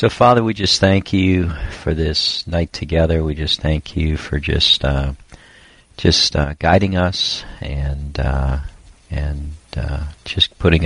So, Father, we just thank you for this night together. We just thank you for just guiding us and just putting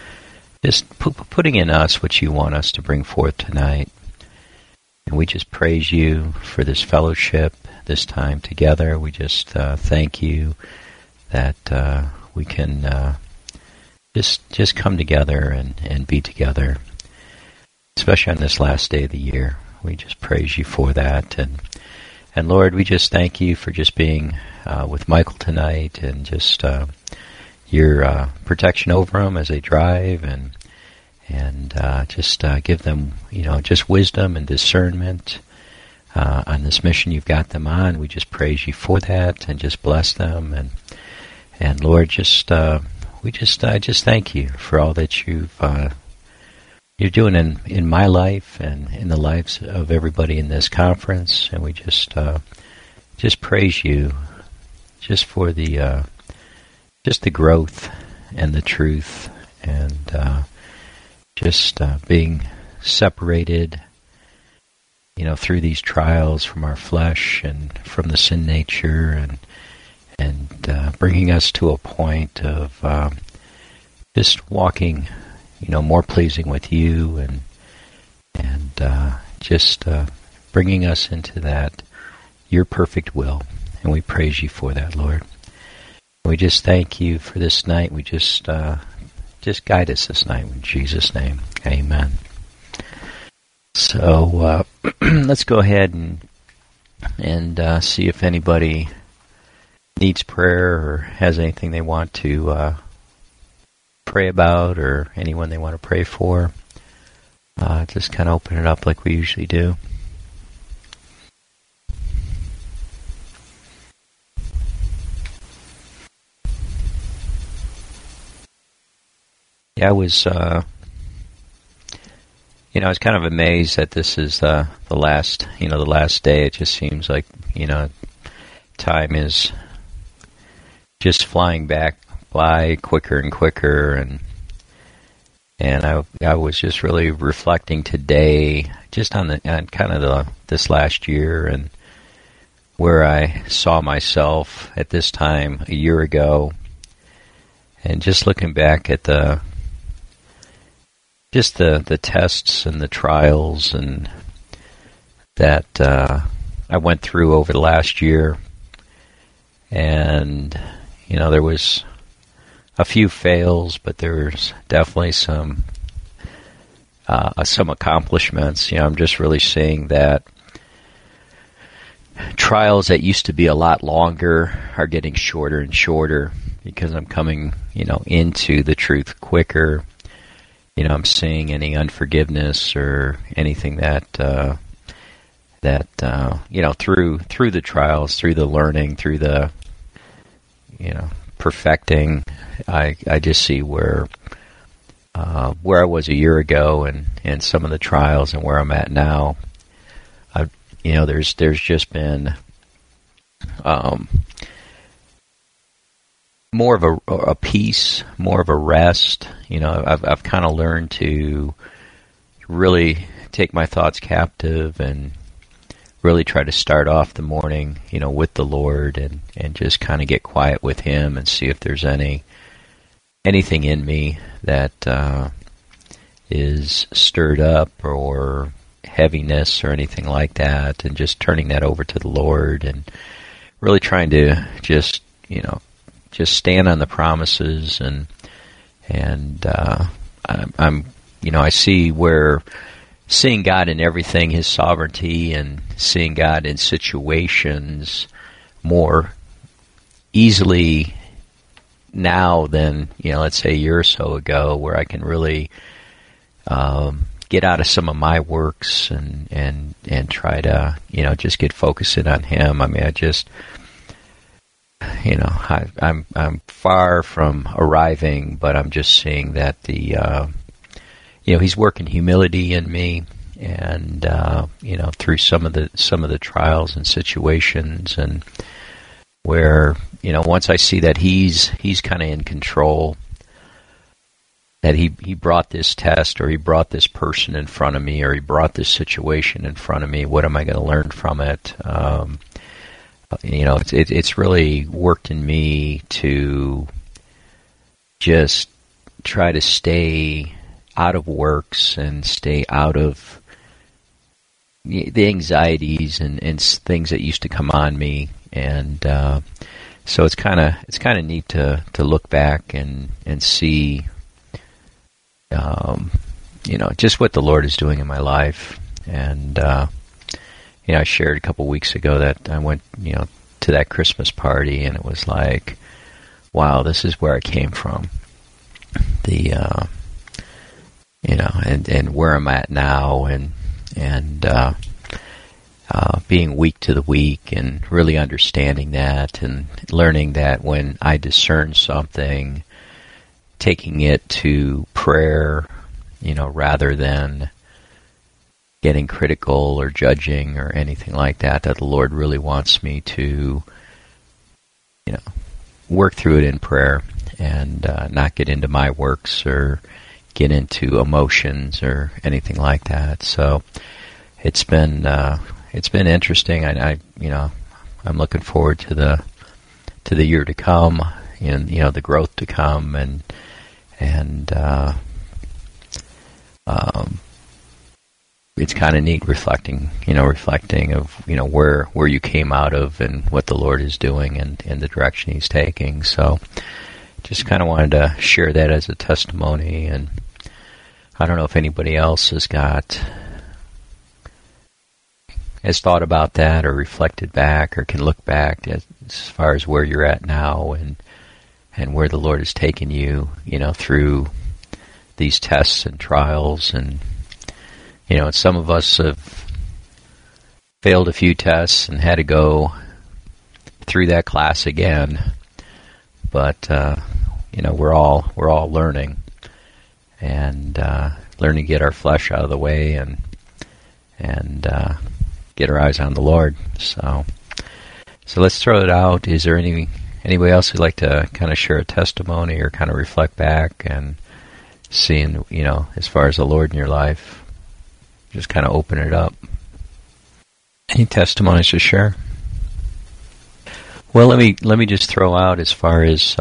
in us what you want us to bring forth tonight. And we just praise you for this fellowship, this time together. We just thank you that we can just come together and be together, especially on this last day of the year. We just praise you for that. And Lord, we just thank you for just being with Michael tonight and just your protection over them as they drive and just give them, just wisdom and discernment on this mission you've got them on. We just praise you for that and just bless them. And Lord, I just thank you for all that you're doing in my life and in the lives of everybody in this conference. And we just praise you just for the growth and the truth and being separated, through these trials from our flesh and from the sin nature and bringing us to a point of just walking, more pleasing with you and bringing us into that, your perfect will. And we praise you for that, Lord. We just thank you for this night. We just guide us this night in Jesus' name. Amen. So let's go ahead and see if anybody needs prayer or has anything they want to pray about or anyone they want to pray for. Just kind of open it up like we usually do. Yeah, I was kind of amazed that this is the last day. It just seems like, time is just flying by quicker and quicker, and I was just really reflecting today just on this last year and where I saw myself at this time a year ago, and just looking back at the tests and the trials and that I went through over the last year. And, there was a few fails, but there's definitely some accomplishments. I'm just really seeing that trials that used to be a lot longer are getting shorter and shorter because I'm coming, into the truth quicker. I'm seeing any unforgiveness or anything that through the trials, through the learning, through the perfecting, I just see where I was a year ago and some of the trials and where I'm at now. There's just been more of a peace, more of a rest. I've kind of learned to really take my thoughts captive and really try to start off the morning, with the Lord and just kind of get quiet with Him and see if there's anything in me that is stirred up or heaviness or anything like that, and just turning that over to the Lord and really trying to just stand on the promises and I see where seeing God in everything, His sovereignty, and seeing God in situations more easily now than, let's say a year or so ago, where I can really get out of some of my works and try to, just get focused in on Him. I mean, I'm far from arriving, but I'm just seeing that He's working humility in me, and through some of the trials and situations, and where once I see that He's kind of in control, that he brought this test, or he brought this person in front of me, or he brought this situation in front of me. What am I going to learn from it? It's really worked in me to just try to stay out of works and stay out of the anxieties and things that used to come on me. And so it's kind of neat to look back and see just what the Lord is doing in my life. And I shared a couple weeks ago that I went to that Christmas party, and it was like, wow, this is where I came from. And where I'm at now, and being week to the week, and really understanding that, and learning that when I discern something, taking it to prayer, rather than getting critical or judging or anything like that, that the Lord really wants me to, work through it in prayer, and not get into my works or get into emotions or anything like that. So it's been interesting. I'm looking forward to the year to come, and the growth to come, and it's kind of neat reflecting of where you came out of, and what the Lord is doing, and the direction He's taking. So just kind of wanted to share that as a testimony. And I don't know if anybody else has thought about that, or reflected back, or can look back as far as where you're at now, and where the Lord has taken you, through these tests and trials. And some of us have failed a few tests and had to go through that class again. But we're all learning, and learning to get our flesh out of the way, and get our eyes on the Lord. So let's throw it out. Is there anybody else who'd like to kind of share a testimony, or kind of reflect back and seeing, as far as the Lord in your life? Just kind of open it up. Any testimonies to share? Well, let me just throw out, as far as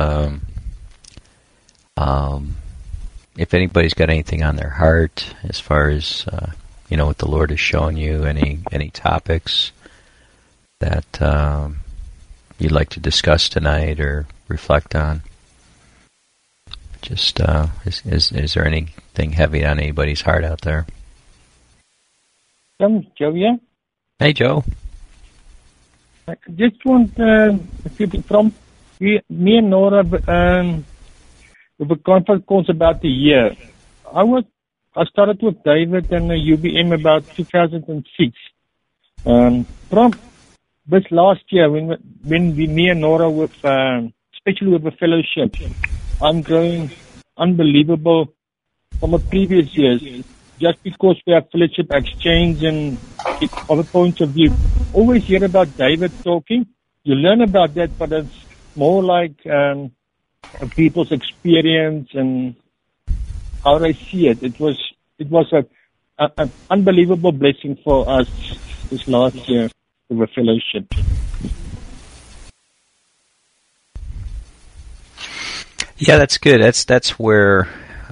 if anybody's got anything on their heart, as far as what the Lord has shown you, any topics that you'd like to discuss tonight or reflect on. Just is there anything heavy on anybody's heart out there? Joe here. Hey, Joe. I just want people from me and Nora with a conference calls about the year. I started with David and UBM about 2006. From this last year, when me and Nora with especially with the fellowship, I'm growing unbelievable from the previous years. Just because we have fellowship exchange and other points of view. Always hear about David talking. You learn about that, but it's more like people's experience and how they see it. It was an unbelievable blessing for us this last year with the fellowship. Yeah, that's good. That's where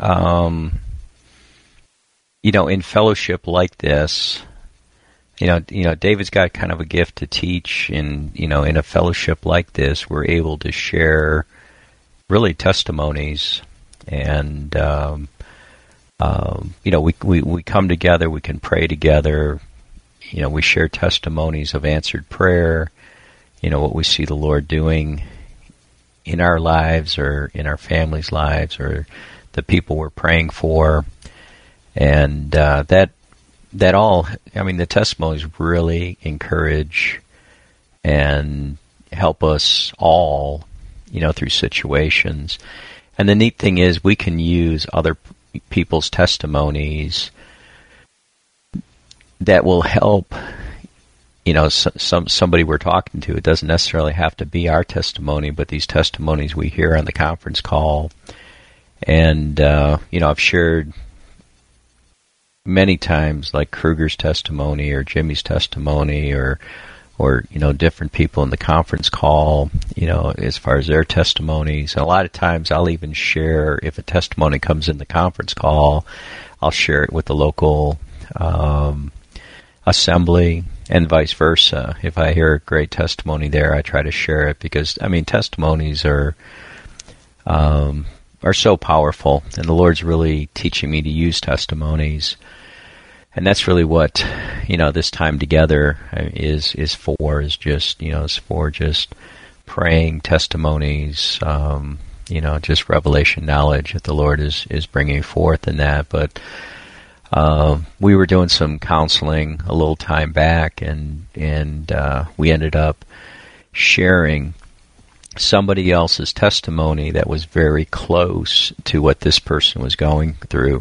in fellowship like this, David's got kind of a gift to teach, and in a fellowship like this, we're able to share really testimonies, and we come together, we can pray together, we share testimonies of answered prayer, what we see the Lord doing in our lives, or in our families' lives, or the people we're praying for. And that all, the testimonies really encourage and help us all, through situations. And the neat thing is, we can use other people's testimonies that will help, somebody we're talking to. It doesn't necessarily have to be our testimony, but these testimonies we hear on the conference call, And, I've shared many times, like Kruger's testimony or Jimmy's testimony or different people in the conference call, as far as their testimonies. And a lot of times I'll even share, if a testimony comes in the conference call, I'll share it with the local assembly and vice versa. If I hear a great testimony there, I try to share it because, testimonies are so powerful, and the Lord's really teaching me to use testimonies. And that's really what, this time together is for just praying testimonies, just revelation knowledge that the Lord is bringing forth in that. But we were doing some counseling a little time back, and we ended up sharing somebody else's testimony that was very close to what this person was going through.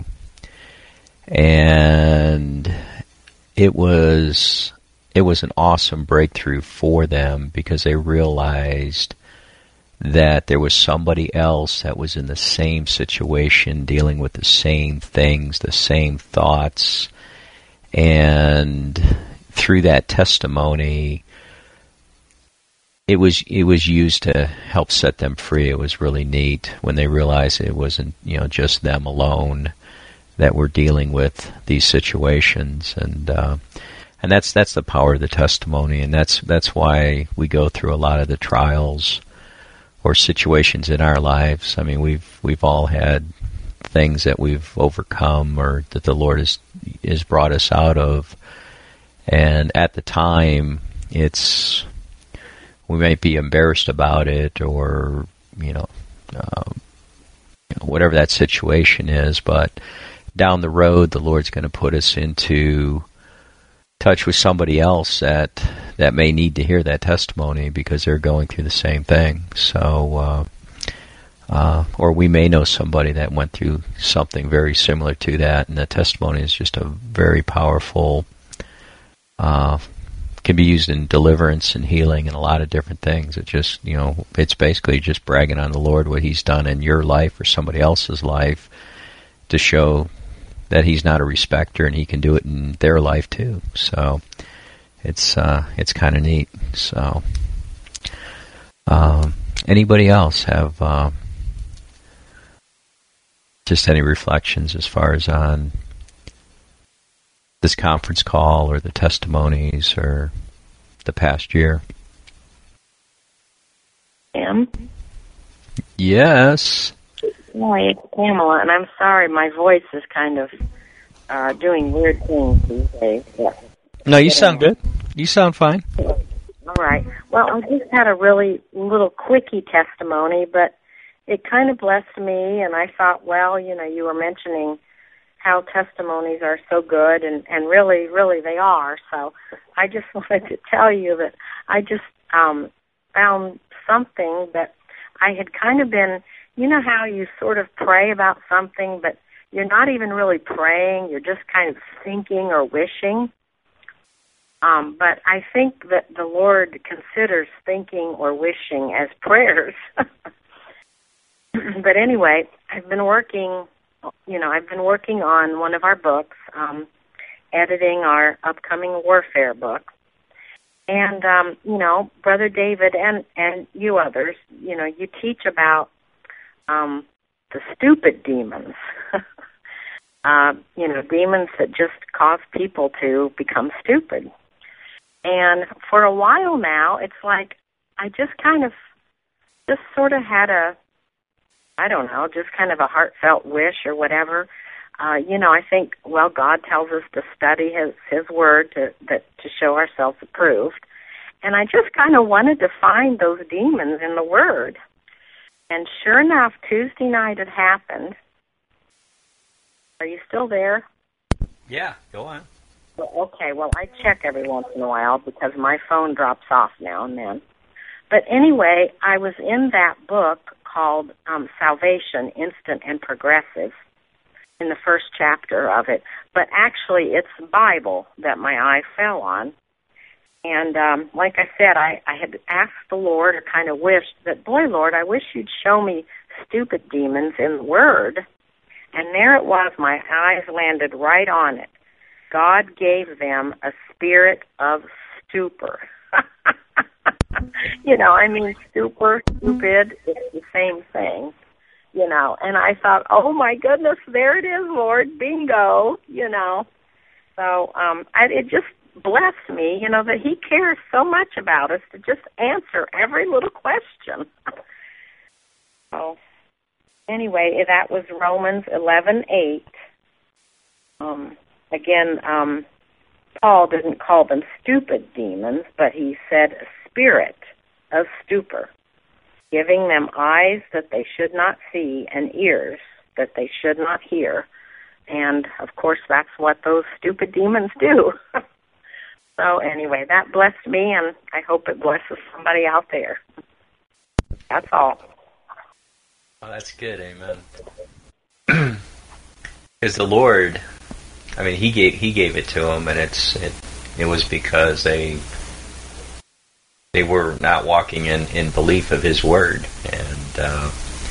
And it was an awesome breakthrough for them because they realized that there was somebody else that was in the same situation, dealing with the same things, the same thoughts. And through that testimony, it was used to help set them free. It was really neat when they realized it wasn't, just them alone that were dealing with these situations, and that's the power of the testimony, and that's why we go through a lot of the trials or situations in our lives. We've all had things that we've overcome or that the Lord has brought us out of, and at the time we might be embarrassed about it or whatever that situation is, but down the road, the Lord's going to put us into touch with somebody else that may need to hear that testimony because they're going through the same thing. So, or we may know somebody that went through something very similar to that, and the testimony is just a very powerful, can be used in deliverance and healing and a lot of different things. It just, it's basically just bragging on the Lord, what He's done in your life or somebody else's life, to show that He's not a respecter and He can do it in their life too. So it's kind of neat. So anybody else have just any reflections as far as on this conference call or the testimonies or the past year? Sam? Yes. Hi, it's Pamela, and I'm sorry, my voice is kind of doing weird things these days. No, you sound good. You sound fine. All right. Well, I just had a really little quickie testimony, but it kind of blessed me, and I thought, well, you were mentioning how testimonies are so good, and really, really they are. So I just wanted to tell you that I just found something that I had kind of been, how you sort of pray about something, but you're not even really praying, you're just kind of thinking or wishing. But I think that the Lord considers thinking or wishing as prayers. But anyway, I've been working on one of our books, editing our upcoming warfare book. And, Brother David and you others, you teach about the stupid demons, demons that just cause people to become stupid. And for a while now, it's like I just kind of just sort of had just kind of a heartfelt wish or whatever. I think, well, God tells us to study His Word to show ourselves approved. And I just kind of wanted to find those demons in the Word. And sure enough, Tuesday night it happened. Are you still there? Yeah, go on. Okay, well, I check every once in a while because my phone drops off now and then. But anyway, I was in that book called Salvation, Instant and Progressive, in the first chapter of it. But actually, it's the Bible that my eye fell on. And like I said, I had asked the Lord, or kind of wished that, boy, Lord, I wish you'd show me stupid demons in the Word, and there it was. My eyes landed right on it. God gave them a spirit of stupor. Super, stupid, it's the same thing, And I thought, oh, my goodness, there it is, Lord, bingo, So it just blessed me, that He cares so much about us to just answer every little question. So anyway, that was Romans 11:8. Again, Paul didn't call them stupid demons, but he said a spirit of stupor, giving them eyes that they should not see and ears that they should not hear. And, of course, that's what those stupid demons do. So, anyway, that blessed me, and I hope it blesses somebody out there. That's all. Oh, that's good, amen. Because the Lord, He gave it to them, and it was because they were not walking in belief of His word, and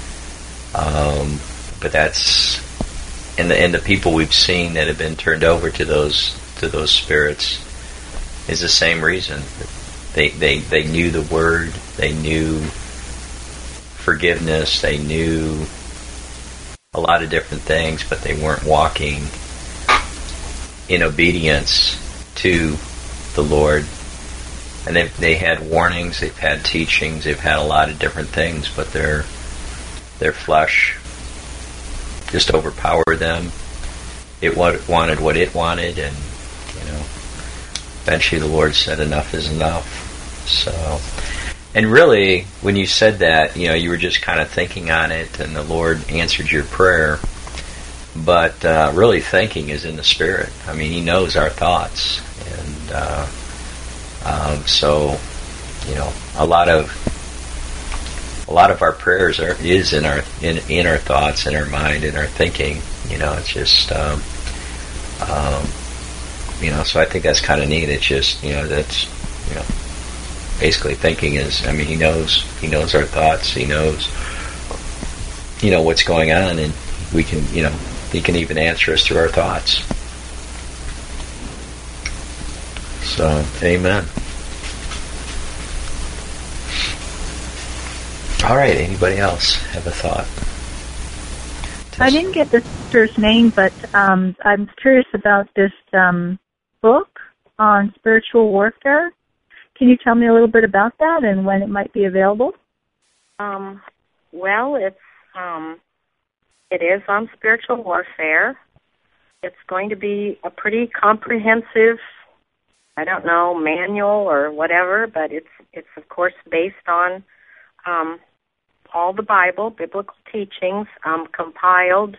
but that's and the people we've seen that have been turned over to those spirits is the same reason. They knew the word, they knew forgiveness, they knew a lot of different things, but they weren't walking in obedience to the Lord. And they had warnings, they've had teachings, they've had a lot of different things, but their flesh just overpowered them. It wanted what it wanted, and eventually the Lord said enough is enough. So, and really, when you said that, you were just kind of thinking on it, and the Lord answered your prayer. But really, thinking is in the Spirit. He knows our thoughts, and so a lot of our prayers is in our thoughts, in our mind, in our thinking. It's just So I think that's kind of neat. It's just that's basically thinking is. He knows our thoughts. He knows what's going on, and we can He can even answer us through our thoughts. So, amen. All right, anybody else have a thought? I didn't get the sister's name, but I'm curious about this book on spiritual warfare. Can you tell me a little bit about that and when it might be available? Well, it is on spiritual warfare. It's going to be a pretty comprehensive, manual or whatever, but it's of course based on all the Bible, biblical teachings, compiled,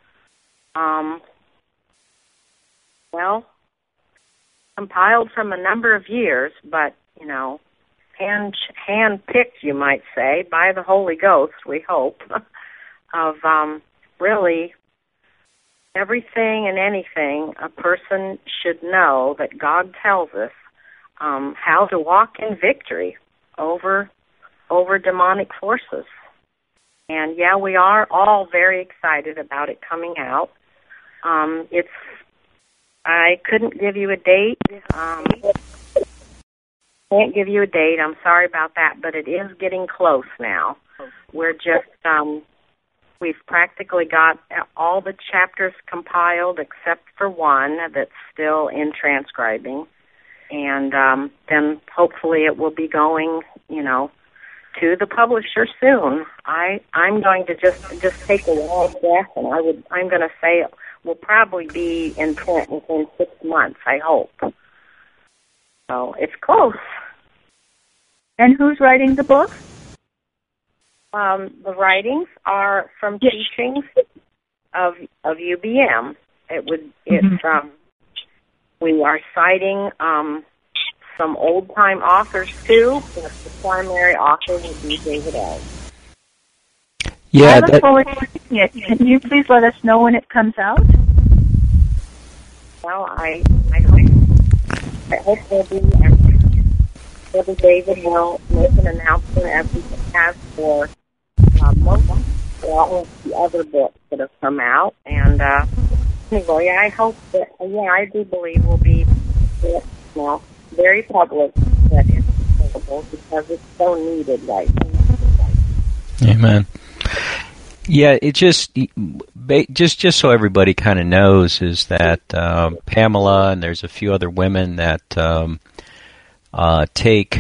compiled from a number of years, but, hand-picked, you might say, by the Holy Ghost, we hope, of really everything and anything a person should know that God tells us how to walk in victory over demonic forces. And we are all very excited about it coming out. I couldn't give you a date. Can't give you a date. I'm sorry about that, but it is getting close now. We're just we've practically got all the chapters compiled except for one that's still in transcribing, and then hopefully it will be going, to the publisher soon. I'm going to just take a long breath, and I'm going to say it will probably be in print within 6 months, I hope. So it's close. And who's writing the book? The writings are from teachings of UBM. We are citing some old-time authors, too, but the primary author will be David L. I look forward to reading it. Can you please let us know when it comes out? Well, I hope Brother David will make an announcement as he has for most all of the other books that have come out. And anyway, I hope that, I do believe will be very public, that it's available because it's so needed right now. Amen. Yeah, it just so everybody kind of knows is that Pamela and there's a few other women that take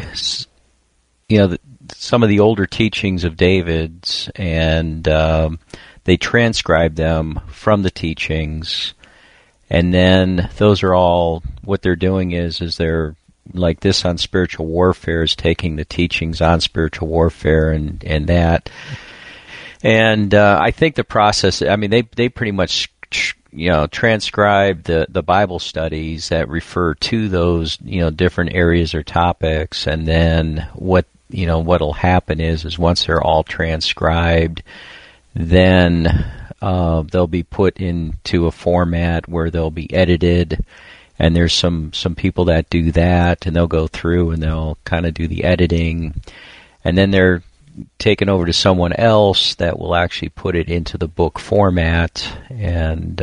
some of the older teachings of David's and they transcribe them from the teachings, and then those are all what they're doing is they're like this on spiritual warfare is taking the teachings on spiritual warfare and that. And I think the process, I mean, they pretty much, transcribe the Bible studies that refer to those, different areas or topics. And then what'll happen is once they're all transcribed, then they'll be put into a format where they'll be edited. And there's some people that do that, and they'll go through and they'll kind of do the editing. And then they're taken over to someone else that will actually put it into the book format, and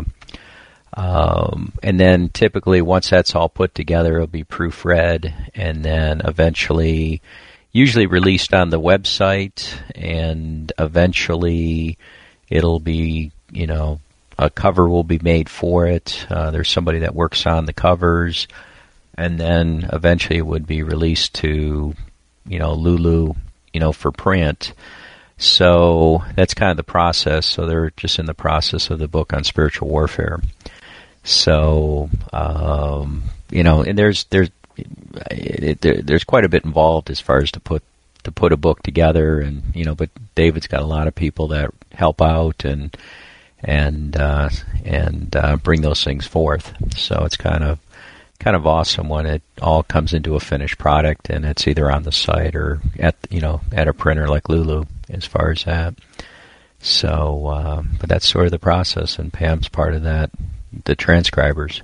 then typically once that's all put together, it'll be proofread, and then eventually, usually released on the website, and eventually it'll be, a cover will be made for it. There's somebody that works on the covers, and then eventually it would be released to, Lulu, for print. So that's kind of the process. So they're just in the process of the book on spiritual warfare. So, and there's quite a bit involved as far as to put a book together, and but David's got a lot of people that help out and bring those things forth. So it's kind of awesome when it all comes into a finished product, and it's either on the site or at a printer like Lulu as far as that. So, but that's sort of the process, and Pam's part of that, the transcribers.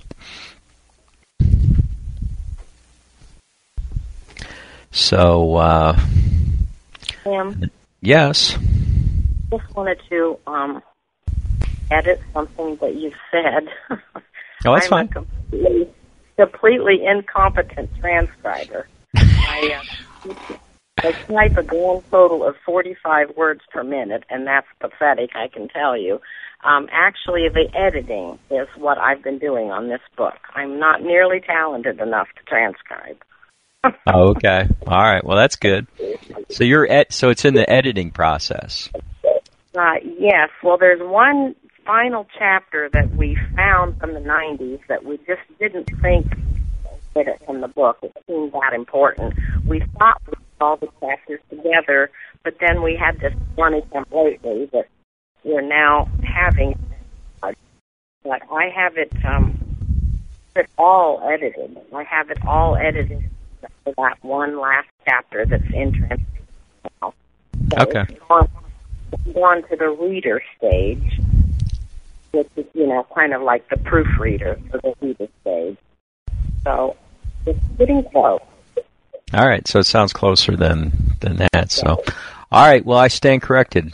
So, Pam? Yes? Just wanted to edit something that you said. Oh, that's fine. Completely incompetent transcriber. I type a grand total of 45 words per minute, and that's pathetic, I can tell you. Actually, the editing is what I've been doing on this book. I'm not nearly talented enough to transcribe. Oh, okay. All right. Well, that's good. So so it's in the editing process. Yes. Well, there's one final chapter that we found from the 90s that we just didn't think fit it from the book. It seemed that important. We thought we put all the chapters together, but then we had this one attempt lately that we're now having. But I have it all edited. I have it all edited for that one last chapter that's in translation now. So okay. It's gone to the reader stage, which is, kind of like the proofreader for the reader stage. So it's getting close. All right, so it sounds closer than that. So, all right, well, I stand corrected.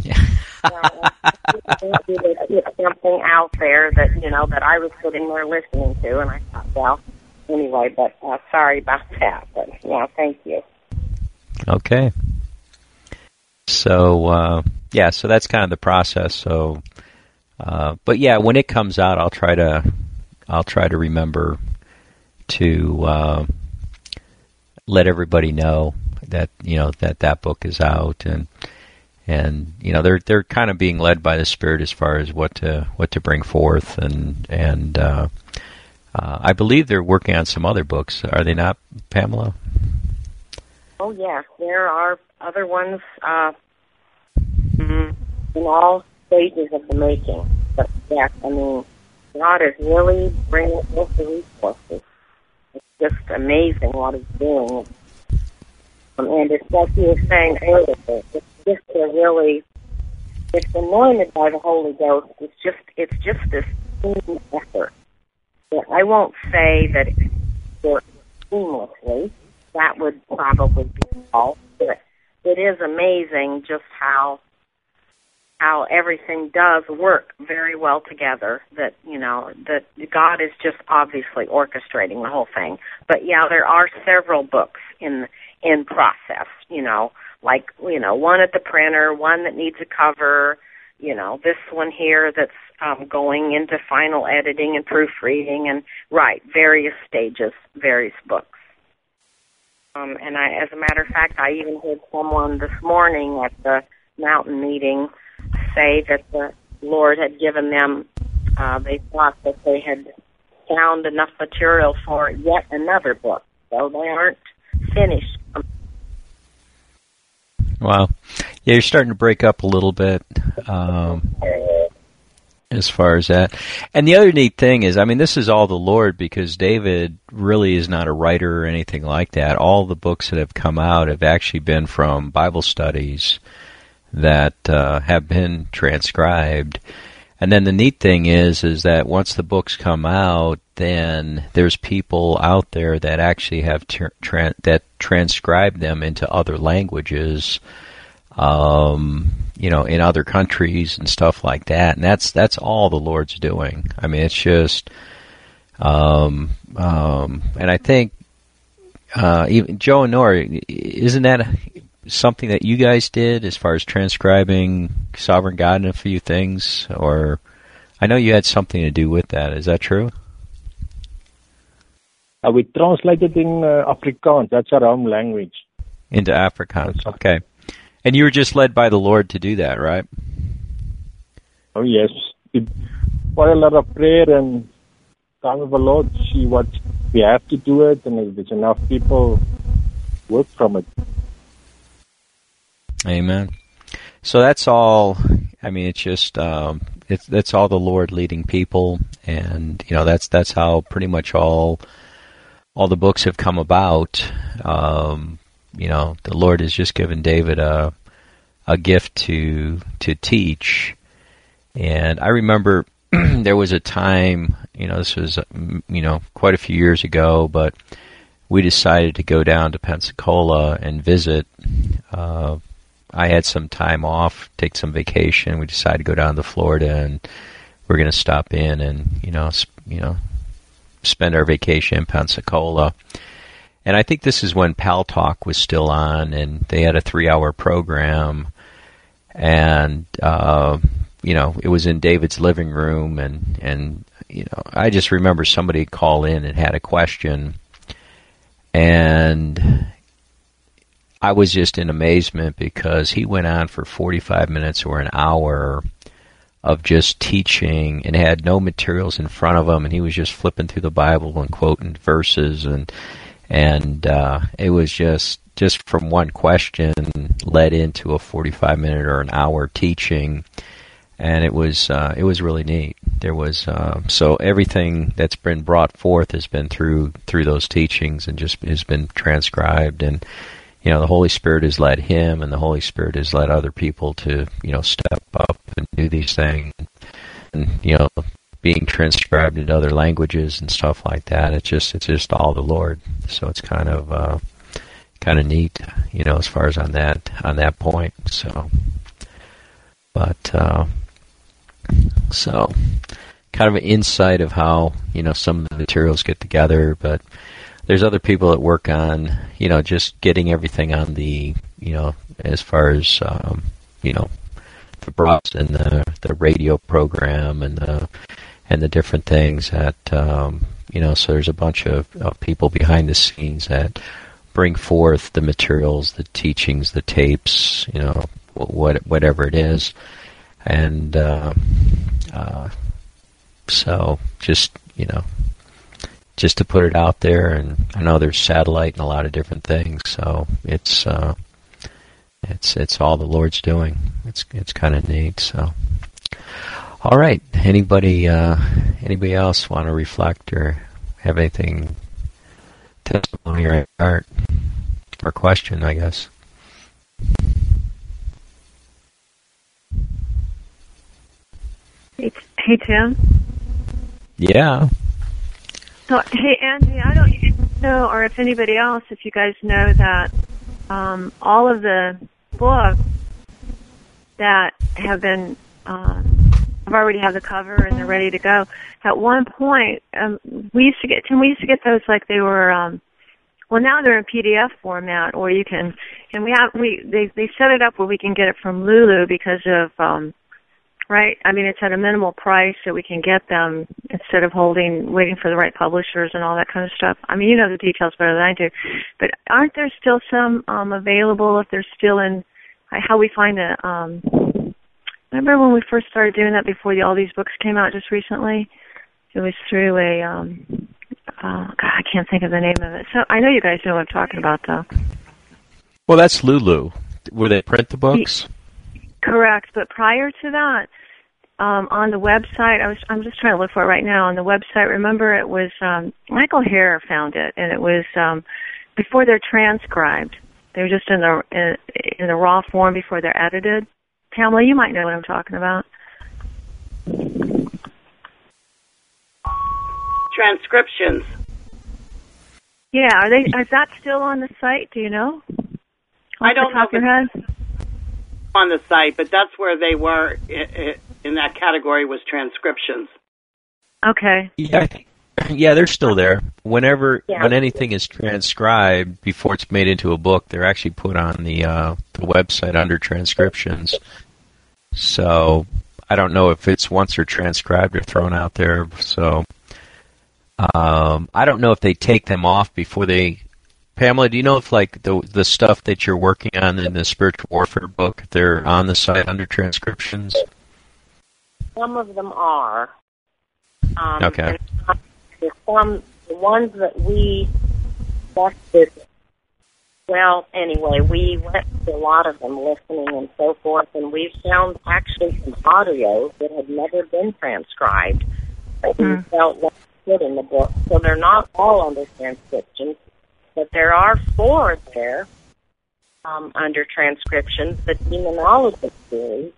It's something out there that, that I was sitting there listening to, and I thought, well, anyway, but sorry about that. But, thank you. Okay. So, so that's kind of the process. So, but yeah, when it comes out, I'll try to remember to let everybody know that that book is out, and they're kind of being led by the Spirit as far as what to bring forth, and I believe they're working on some other books. Are they not, Pamela? Oh yeah, there are other ones in all stages of the making. But yes, I mean, God is really bringing forth the resources. It's just amazing what He's doing. And it's like you were saying earlier, it's anointed by the Holy Ghost. It's just this team effort. But I won't say that it's worked seamlessly. That would probably be false. But it is amazing just how how everything does work very well together, that, that God is just obviously orchestrating the whole thing. But yeah, there are several books in process, like, one at the printer, one that needs a cover, this one here that's going into final editing and proofreading, and various stages, various books. And as a matter of fact, I even heard someone this morning at the mountain meeting say that the Lord had given them, they thought that they had found enough material for yet another book, so they aren't finished. Wow. Yeah, you're starting to break up a little bit as far as that. And the other neat thing is, this is all the Lord, because David really is not a writer or anything like that. All the books that have come out have actually been from Bible studies that have been transcribed. And then the neat thing is that once the books come out, then there's people out there that actually have that transcribe them into other languages, in other countries and stuff like that. And that's all the Lord's doing. It's just, and I think even Joe and Nora, isn't that something that you guys did as far as transcribing Sovereign God and a few things? Or I know you had something to do with that. Is that true? We translated in Afrikaans. That's our home language. Into Afrikaans. Okay. And you were just led by the Lord to do that, right? Oh, yes. Quite a lot of prayer and time of the Lord. See what we have to do it, and if there's enough people, work from it. Amen. So that's all. It's just that's all the Lord leading people, and that's how pretty much all the books have come about. The Lord has just given David a gift to teach. And I remember there was a time, this was, quite a few years ago, but we decided to go down to Pensacola and visit. I had some time off, take some vacation. We decided to go down to Florida, and we're going to stop in and, spend our vacation in Pensacola. And I think this is when Pal Talk was still on, and they had a 3-hour program. And, it was in David's living room, and I just remember somebody called in and had a question. And I was just in amazement, because he went on for 45 minutes or an hour of just teaching, and had no materials in front of him, and he was just flipping through the Bible and quoting verses, and it was just from one question led into a 45-minute or an hour teaching, and it was really neat. There was so everything that's been brought forth has been through those teachings, and just has been transcribed. And the Holy Spirit has led him, and the Holy Spirit has led other people to step up and do these things, and being transcribed into other languages and stuff like that. It's just all the Lord. So it's kind of neat, as far as on that point. So, but so kind of an insight of how some of the materials get together. But there's other people that work on just getting everything on the as far as the broadcast and the radio program and the different things that so there's a bunch of people behind the scenes that bring forth the materials, the teachings, the tapes, whatever it is. And so just to put it out there. And I know there's satellite and a lot of different things, so it's all the Lord's doing. It's kind of neat. So, all right. Anybody else want to reflect or have anything, testimony or art or question, I guess? Hey, Tim. Yeah. So, hey, Andy, I don't know, or if anybody else, if you guys know that all of the books that have been. I've already have the cover and they're ready to go. At one point, we used to get those like they were. Well, now they're in PDF format, or you can. And they set it up where we can get it from Lulu because of. Right? I mean, it's at a minimal price so we can get them instead of waiting for the right publishers and all that kind of stuff. I mean, you know the details better than I do. But aren't there still some available if they're still in, how we find it? Remember when we first started doing that before all these books came out just recently? It was through God, I can't think of the name of it. So I know you guys know what I'm talking about, though. Well, that's Lulu. Where they print the books? Correct, but prior to that, on the website, I'm just trying to look for it right now. On the website, remember it was Michael Hare found it, and it was before they're transcribed. They were just in the raw form before they're edited. Pamela, you might know what I'm talking about. Transcriptions. Yeah, is that still on the site? Do you know? I don't know. Your head? On the site, but that's where they were in that category was transcriptions. Okay. Yeah, they're still there. When anything is transcribed before it's made into a book, they're actually put on the website under transcriptions. So I don't know if it's once they're transcribed or thrown out there. So I don't know if they take them off before they. Pamela, do you know if like the stuff that you're working on in the spiritual warfare book, they're on the site under transcriptions? Some of them are. Okay. The ones that we tested, well, anyway, we went to a lot of them listening and so forth, and we found actually some audios that had never been transcribed that we felt like fit in the book. So they're not all under transcriptions. But there are 4 there under transcriptions, the Demonology series.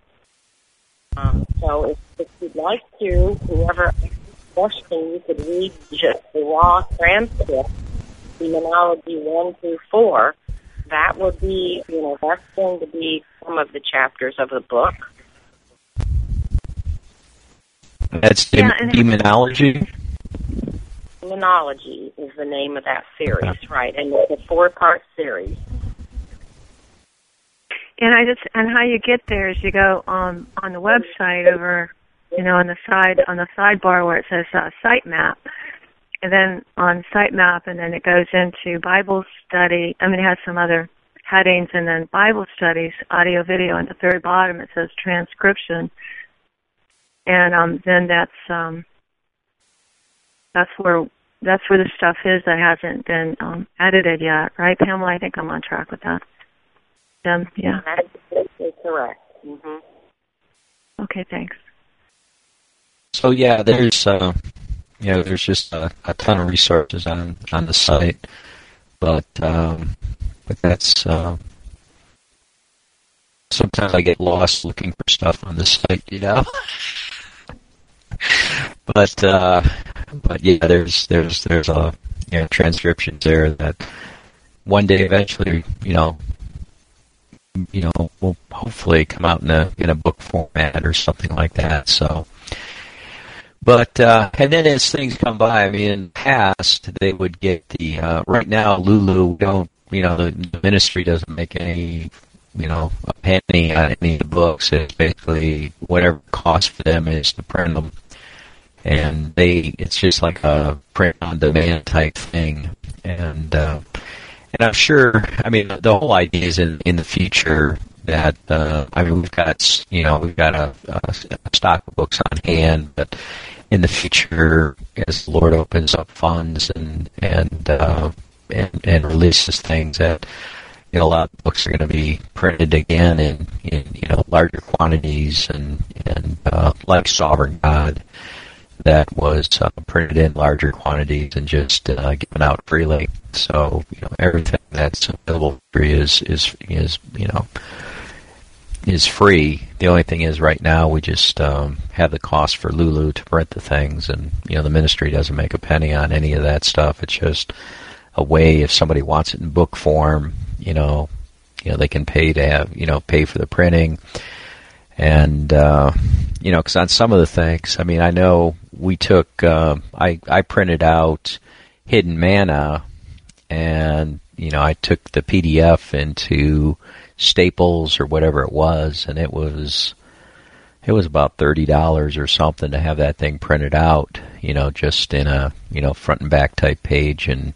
So if you'd like to, whoever asks the question, you could read just the raw transcript, Demonology 1 through 4. That would be, that's going to be some of the chapters of the book. That's Demonology? Demonology is the name of that series, right? And it's a 4-part series. And how you get there is you go on the website over, on the sidebar where it says site map, and then on site map, and then it goes into Bible study. I mean, it has some other headings, and then Bible studies, audio, video. At the very bottom, it says transcription, and then that's where the stuff is that hasn't been edited yet, right, Pamela? I think I'm on track with that. Yeah. That's correct. Mm-hmm. Okay, thanks. So yeah, there's just a ton of resources on the site, but that's sometimes I get lost looking for stuff on the site, But yeah, there's transcriptions there that one day eventually, will hopefully come out in a book format or something like that. So, but and then as things come by, I mean, in the past they would get the right now Lulu don't, the ministry doesn't make any, a penny on any of the books. It's basically whatever it costs for them is to print them. And it's just like a print-on-demand type thing, and I'm sure. I mean, the whole idea is in the future that we've got a stock of books on hand, but in the future, as the Lord opens up funds and releases things, that a lot of books are going to be printed again in larger quantities and like Sovereign God. That was printed in larger quantities and just given out freely. So everything that's available free is free. The only thing is right now we just have the cost for Lulu to print the things, and the ministry doesn't make a penny on any of that stuff. It's just a way if somebody wants it in book form, they can pay to have pay for the printing. And, because on some of the things, I mean, I know we took, I printed out Hidden Manna, and, I took the PDF into Staples or whatever it was, and it was about $30 or something to have that thing printed out, just in a, front and back type page and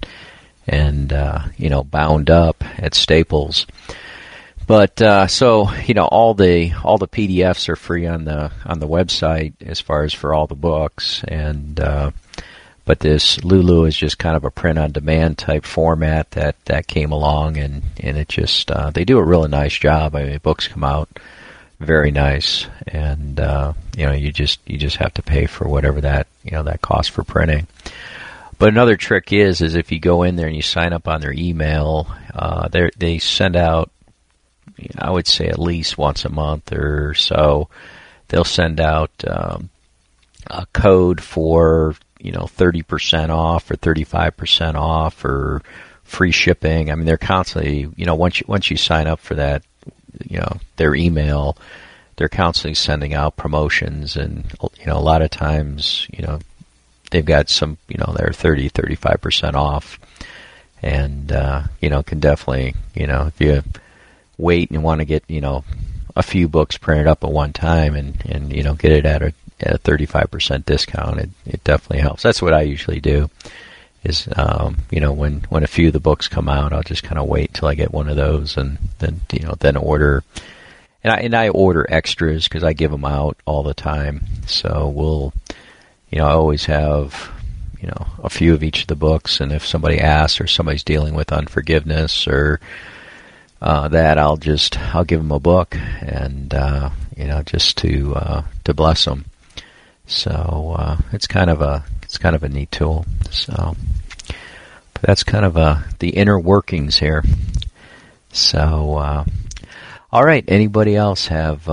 bound up at Staples. But so all the PDFs are free on the website as far as for all the books, and but this Lulu is just kind of a print on demand type format that came along, and it just they do a really nice job. I mean, books come out very nice, and you just have to pay for whatever that that costs for printing. But another trick is if you go in there and you sign up on their email, they send out, I would say at least once a month or so, they'll send out a code for 30% off or 35% off or free shipping. I mean, they're constantly, once you sign up for that, their email, they're constantly sending out promotions, and a lot of times, they've got some, they're 35% off, and can definitely, if you wait and want to get a few books printed up at one time and get it at a 35% discount, it definitely helps. That's what I usually do. Is when a few of the books come out, I'll just kind of wait till I get one of those, and then order. And I order extras because I give them out all the time. So we'll I always have a few of each of the books, and if somebody asks or somebody's dealing with unforgiveness or that, I'll give them a book, and just to bless them. So it's kind of a neat tool. So but that's kind of the inner workings here. So all right, anybody else have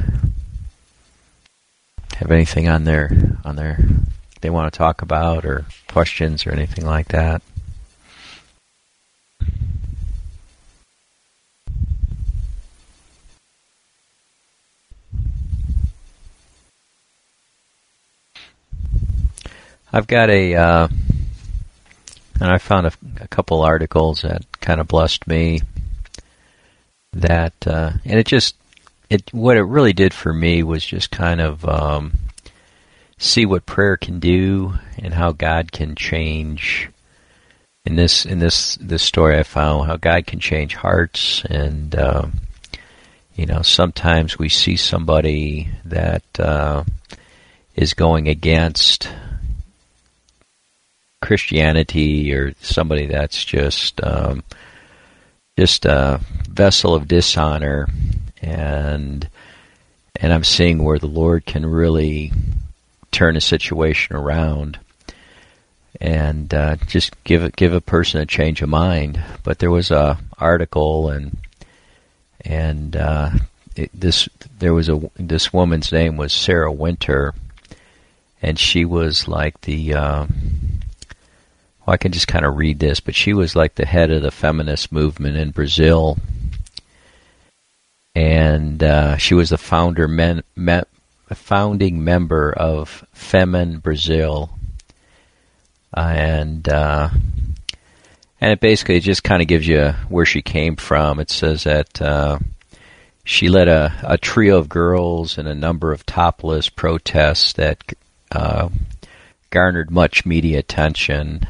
anything on their they want to talk about, or questions or anything like that? I've got and I found a couple articles that kind of blessed me. That and what it really did for me was just kind of see what prayer can do and how God can change. In this story, I found how God can change hearts, and sometimes we see somebody that is going against Christianity, or somebody that's just a vessel of dishonor, and I'm seeing where the Lord can really turn a situation around and just give a person a change of mind. But there was a article, this woman's name was Sarah Winter, and she was like the I can just kind of read this, but she was like the head of the feminist movement in Brazil, and she was the founding member of Femen Brazil, and it basically just kind of gives you where she came from. It says that she led a trio of girls in a number of topless protests that garnered much media attention.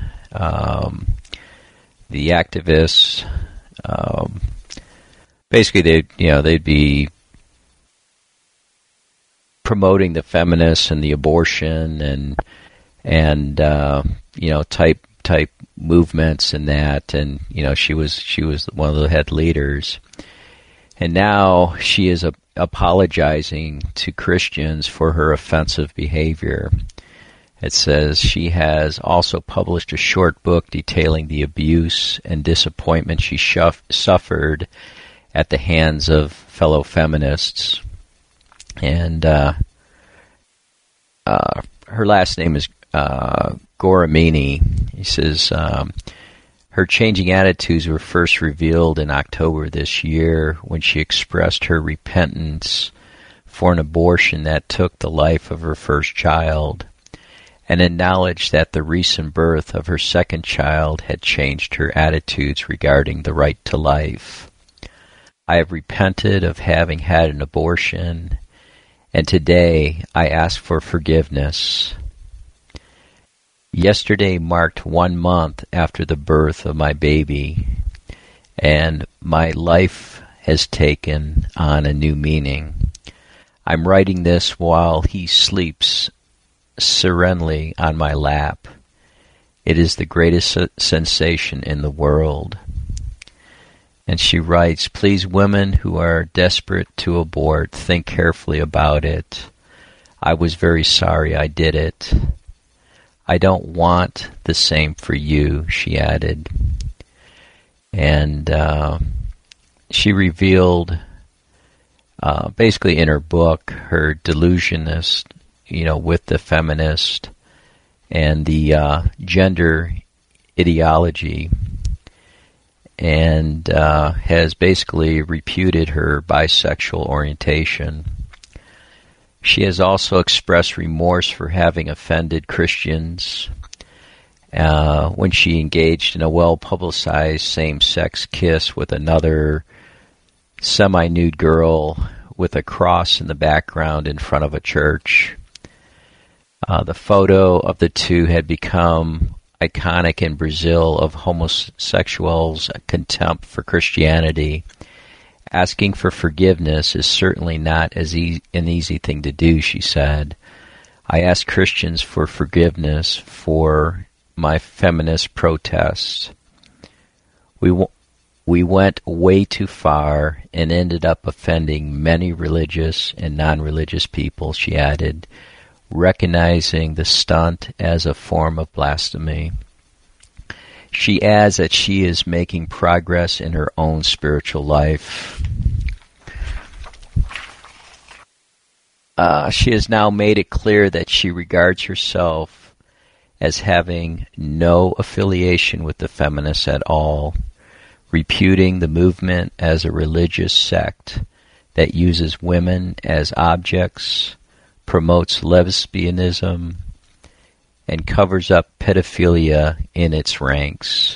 The activists, basically, they'd be promoting the feminists and the abortion and type movements and that, and she was one of the head leaders, and now she is apologizing to Christians for her offensive behavior. It says she has also published a short book detailing the abuse and disappointment she suffered at the hands of fellow feminists. And her last name is Goramini. He says her changing attitudes were first revealed in October this year when she expressed her repentance for an abortion that took the life of her first child, and acknowledged that the recent birth of her second child had changed her attitudes regarding the right to life. I have repented of having had an abortion, and today I ask for forgiveness. Yesterday marked 1 month after the birth of my baby, and my life has taken on a new meaning. I'm writing this while he sleeps serenely on my lap. It is the greatest sensation in the world. And she writes, please, women who are desperate to abort, think carefully about it. I was very sorry I did it. I don't want the same for you, she added. And she revealed, basically in her book, her delusionist, with the feminist and the gender ideology, and has basically reputed her bisexual orientation. She has also expressed remorse for having offended Christians when she engaged in a well-publicized same-sex kiss with another semi-nude girl with a cross in the background in front of a church. The photo of the two had become iconic in Brazil of homosexuals' contempt for Christianity. Asking for forgiveness is certainly not an easy thing to do, she said. I ask Christians for forgiveness for my feminist protest. We went way too far and ended up offending many religious and non-religious people, she added, recognizing the stunt as a form of blasphemy. She adds that she is making progress in her own spiritual life. She has now made it clear that she regards herself as having no affiliation with the feminists at all, reputing the movement as a religious sect that uses women as objects, promotes lesbianism, and covers up pedophilia in its ranks.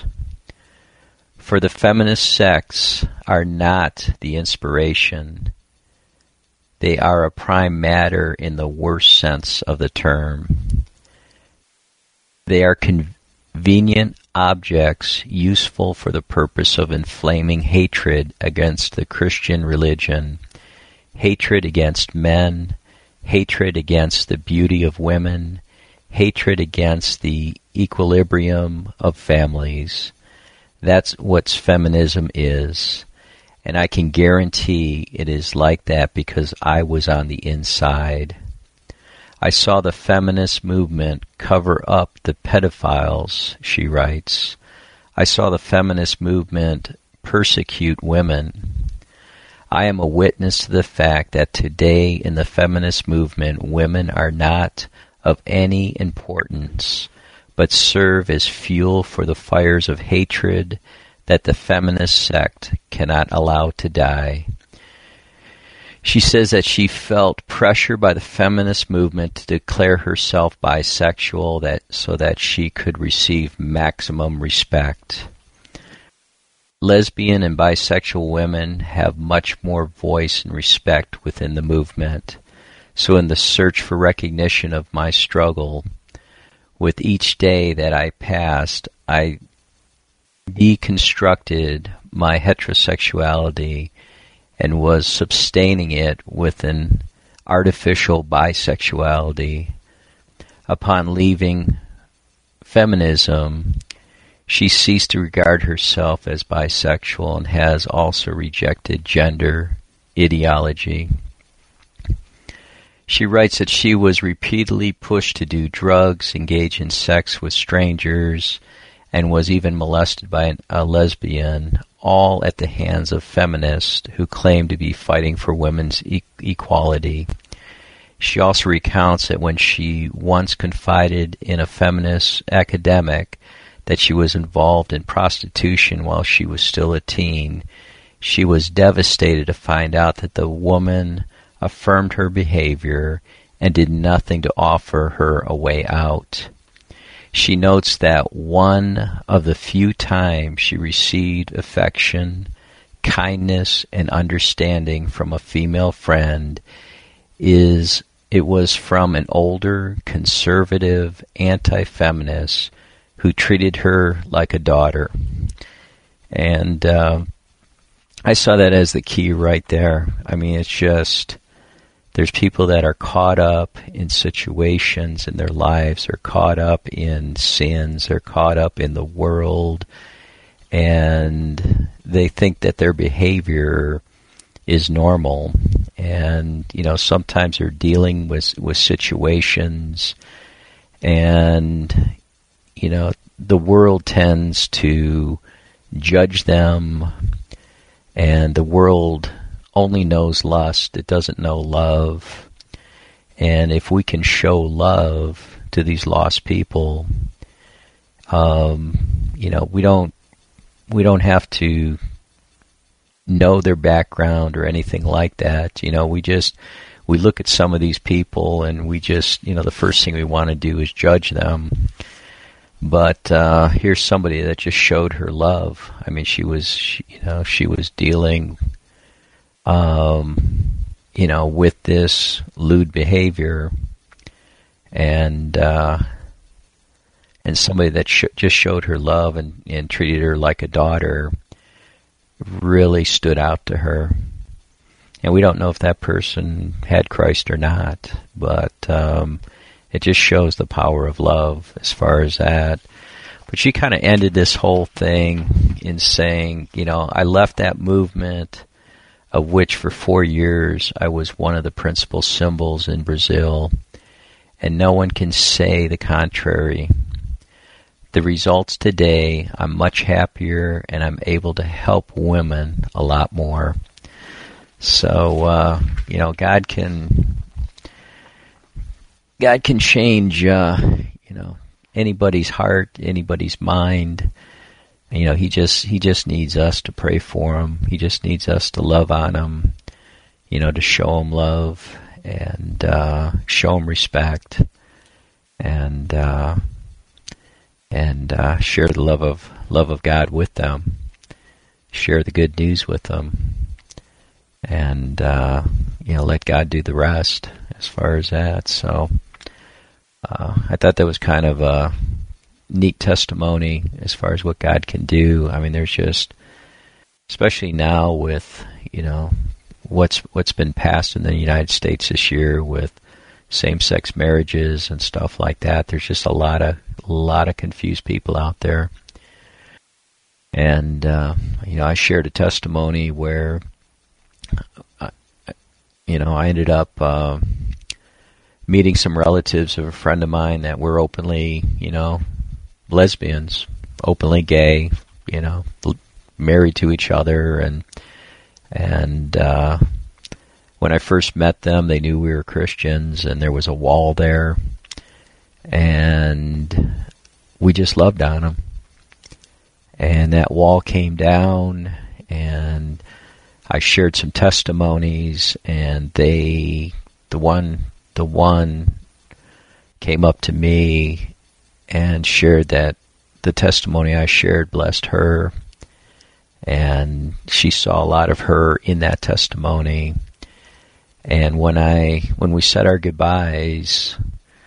For the feminist sects are not the inspiration. They are a prime matter in the worst sense of the term. They are convenient objects useful for the purpose of inflaming hatred against the Christian religion, hatred against men, hatred against the beauty of women, hatred against the equilibrium of families. That's what feminism is. And I can guarantee it is like that because I was on the inside. I saw the feminist movement cover up the pedophiles, she writes. I saw the feminist movement persecute women. I am a witness to the fact that today in the feminist movement, women are not of any importance, but serve as fuel for the fires of hatred that the feminist sect cannot allow to die. She says that she felt pressure by the feminist movement to declare herself bisexual so that she could receive maximum respect. Lesbian and bisexual women have much more voice and respect within the movement. So in the search for recognition of my struggle, with each day that I passed, I deconstructed my heterosexuality and was sustaining it with an artificial bisexuality. Upon leaving feminism, she ceased to regard herself as bisexual and has also rejected gender ideology. She writes that she was repeatedly pushed to do drugs, engage in sex with strangers, and was even molested by a lesbian, all at the hands of feminists who claim to be fighting for women's equality. She also recounts that when she once confided in a feminist academic that she was involved in prostitution while she was still a teen, she was devastated to find out that the woman affirmed her behavior and did nothing to offer her a way out. She notes that one of the few times she received affection, kindness, and understanding from a female friend it was from an older, conservative, anti-feminist who treated her like a daughter. And I saw that as the key right there. I mean, it's just, there's people that are caught up in situations in their lives, they're caught up in sins, they're caught up in the world, and they think that their behavior is normal. And, sometimes they're dealing with situations, and, the world tends to judge them, and the world only knows lust. It doesn't know love. And if we can show love to these lost people, we don't have to know their background or anything like that. We look at some of these people and we just, the first thing we want to do is judge them. But here's somebody that just showed her love. I mean, she was dealing, with this lewd behavior, and somebody that just showed her love and treated her like a daughter really stood out to her. And we don't know if that person had Christ or not, but it just shows the power of love as far as that. But she kind of ended this whole thing in saying, I left that movement, of which for 4 years I was one of the principal symbols in Brazil, and no one can say the contrary. The results today, I'm much happier, and I'm able to help women a lot more. So, God can change, anybody's heart, anybody's mind. He just needs us to pray for him. He just needs us to love on him, to show him love and show him respect, and share the love of God with them. Share the good news with them, and let God do the rest as far as that. So I thought that was kind of a neat testimony as far as what God can do. I mean, there's just, especially now with what's been passed in the United States this year with same-sex marriages and stuff like that. There's just a lot of confused people out there. And I shared a testimony where I ended up meeting some relatives of a friend of mine that were openly, lesbians, openly gay, married to each other, and when I first met them, they knew we were Christians, and there was a wall there, and we just loved on them. And that wall came down, and I shared some testimonies, and the one came up to me and shared that the testimony I shared blessed her, and she saw a lot of her in that testimony. And when we said our goodbyes,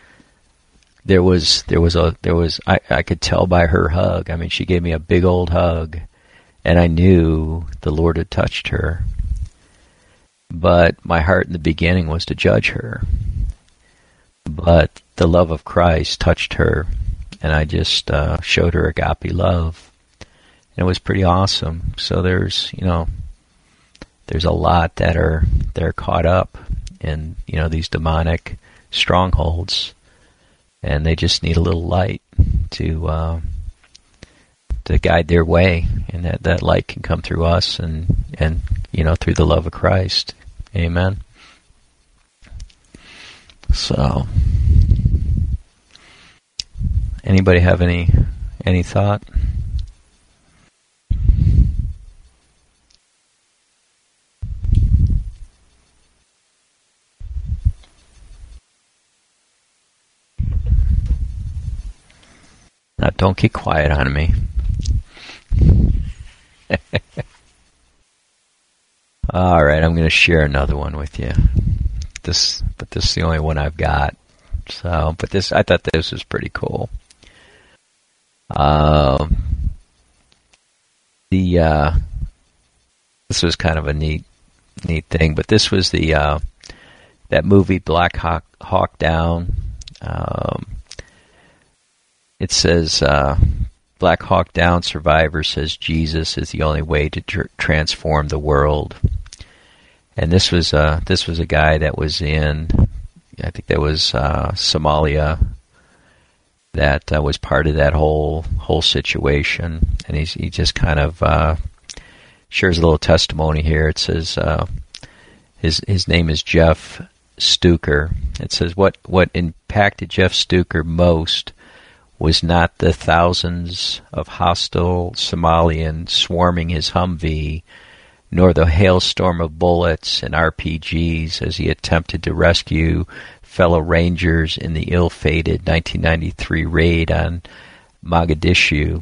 I could tell by her hug. I mean, she gave me a big old hug, and I knew the Lord had touched her. But my heart in the beginning was to judge her. But the love of Christ touched her, and I just showed her agape love. And it was pretty awesome. So there's a lot that are caught up in, these demonic strongholds, and they just need a little light to guide their way, and that light can come through us and through the love of Christ. Amen. So, anybody have any thought? Don't get quiet on me. All right, I'm going to share another one with you. This is the only one I've got. So, I thought this was pretty cool. This was kind of a neat thing, but this was that movie Black Hawk Down. It says Black Hawk Down survivor says Jesus is the only way to transform the world. And this was a guy that was in, I think that was Somalia, that was part of that whole situation. And he just kind of shares a little testimony here. It says his name is Jeff Stuker. It says what impacted Jeff Stuker most was not the thousands of hostile Somalians swarming his Humvee, nor the hailstorm of bullets and RPGs as he attempted to rescue fellow Rangers in the ill-fated 1993 raid on Mogadishu.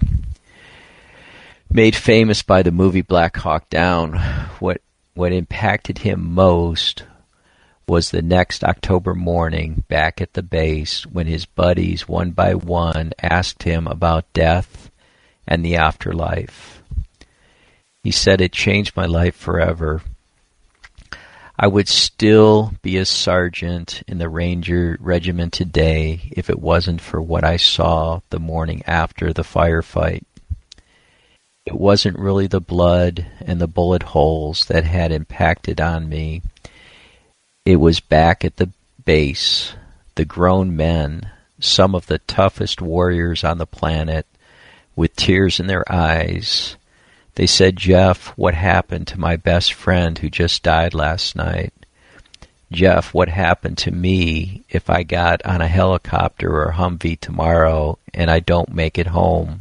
Made famous by the movie Black Hawk Down, what impacted him most was the next October morning back at the base when his buddies, one by one, asked him about death and the afterlife. He said, "It changed my life forever. I would still be a sergeant in the Ranger Regiment today if it wasn't for what I saw the morning after the firefight. It wasn't really the blood and the bullet holes that had impacted on me. It was back at the base, the grown men, some of the toughest warriors on the planet, with tears in their eyes. They said, 'Jeff, what happened to my best friend who just died last night? Jeff, what happened to me if I got on a helicopter or Humvee tomorrow and I don't make it home?'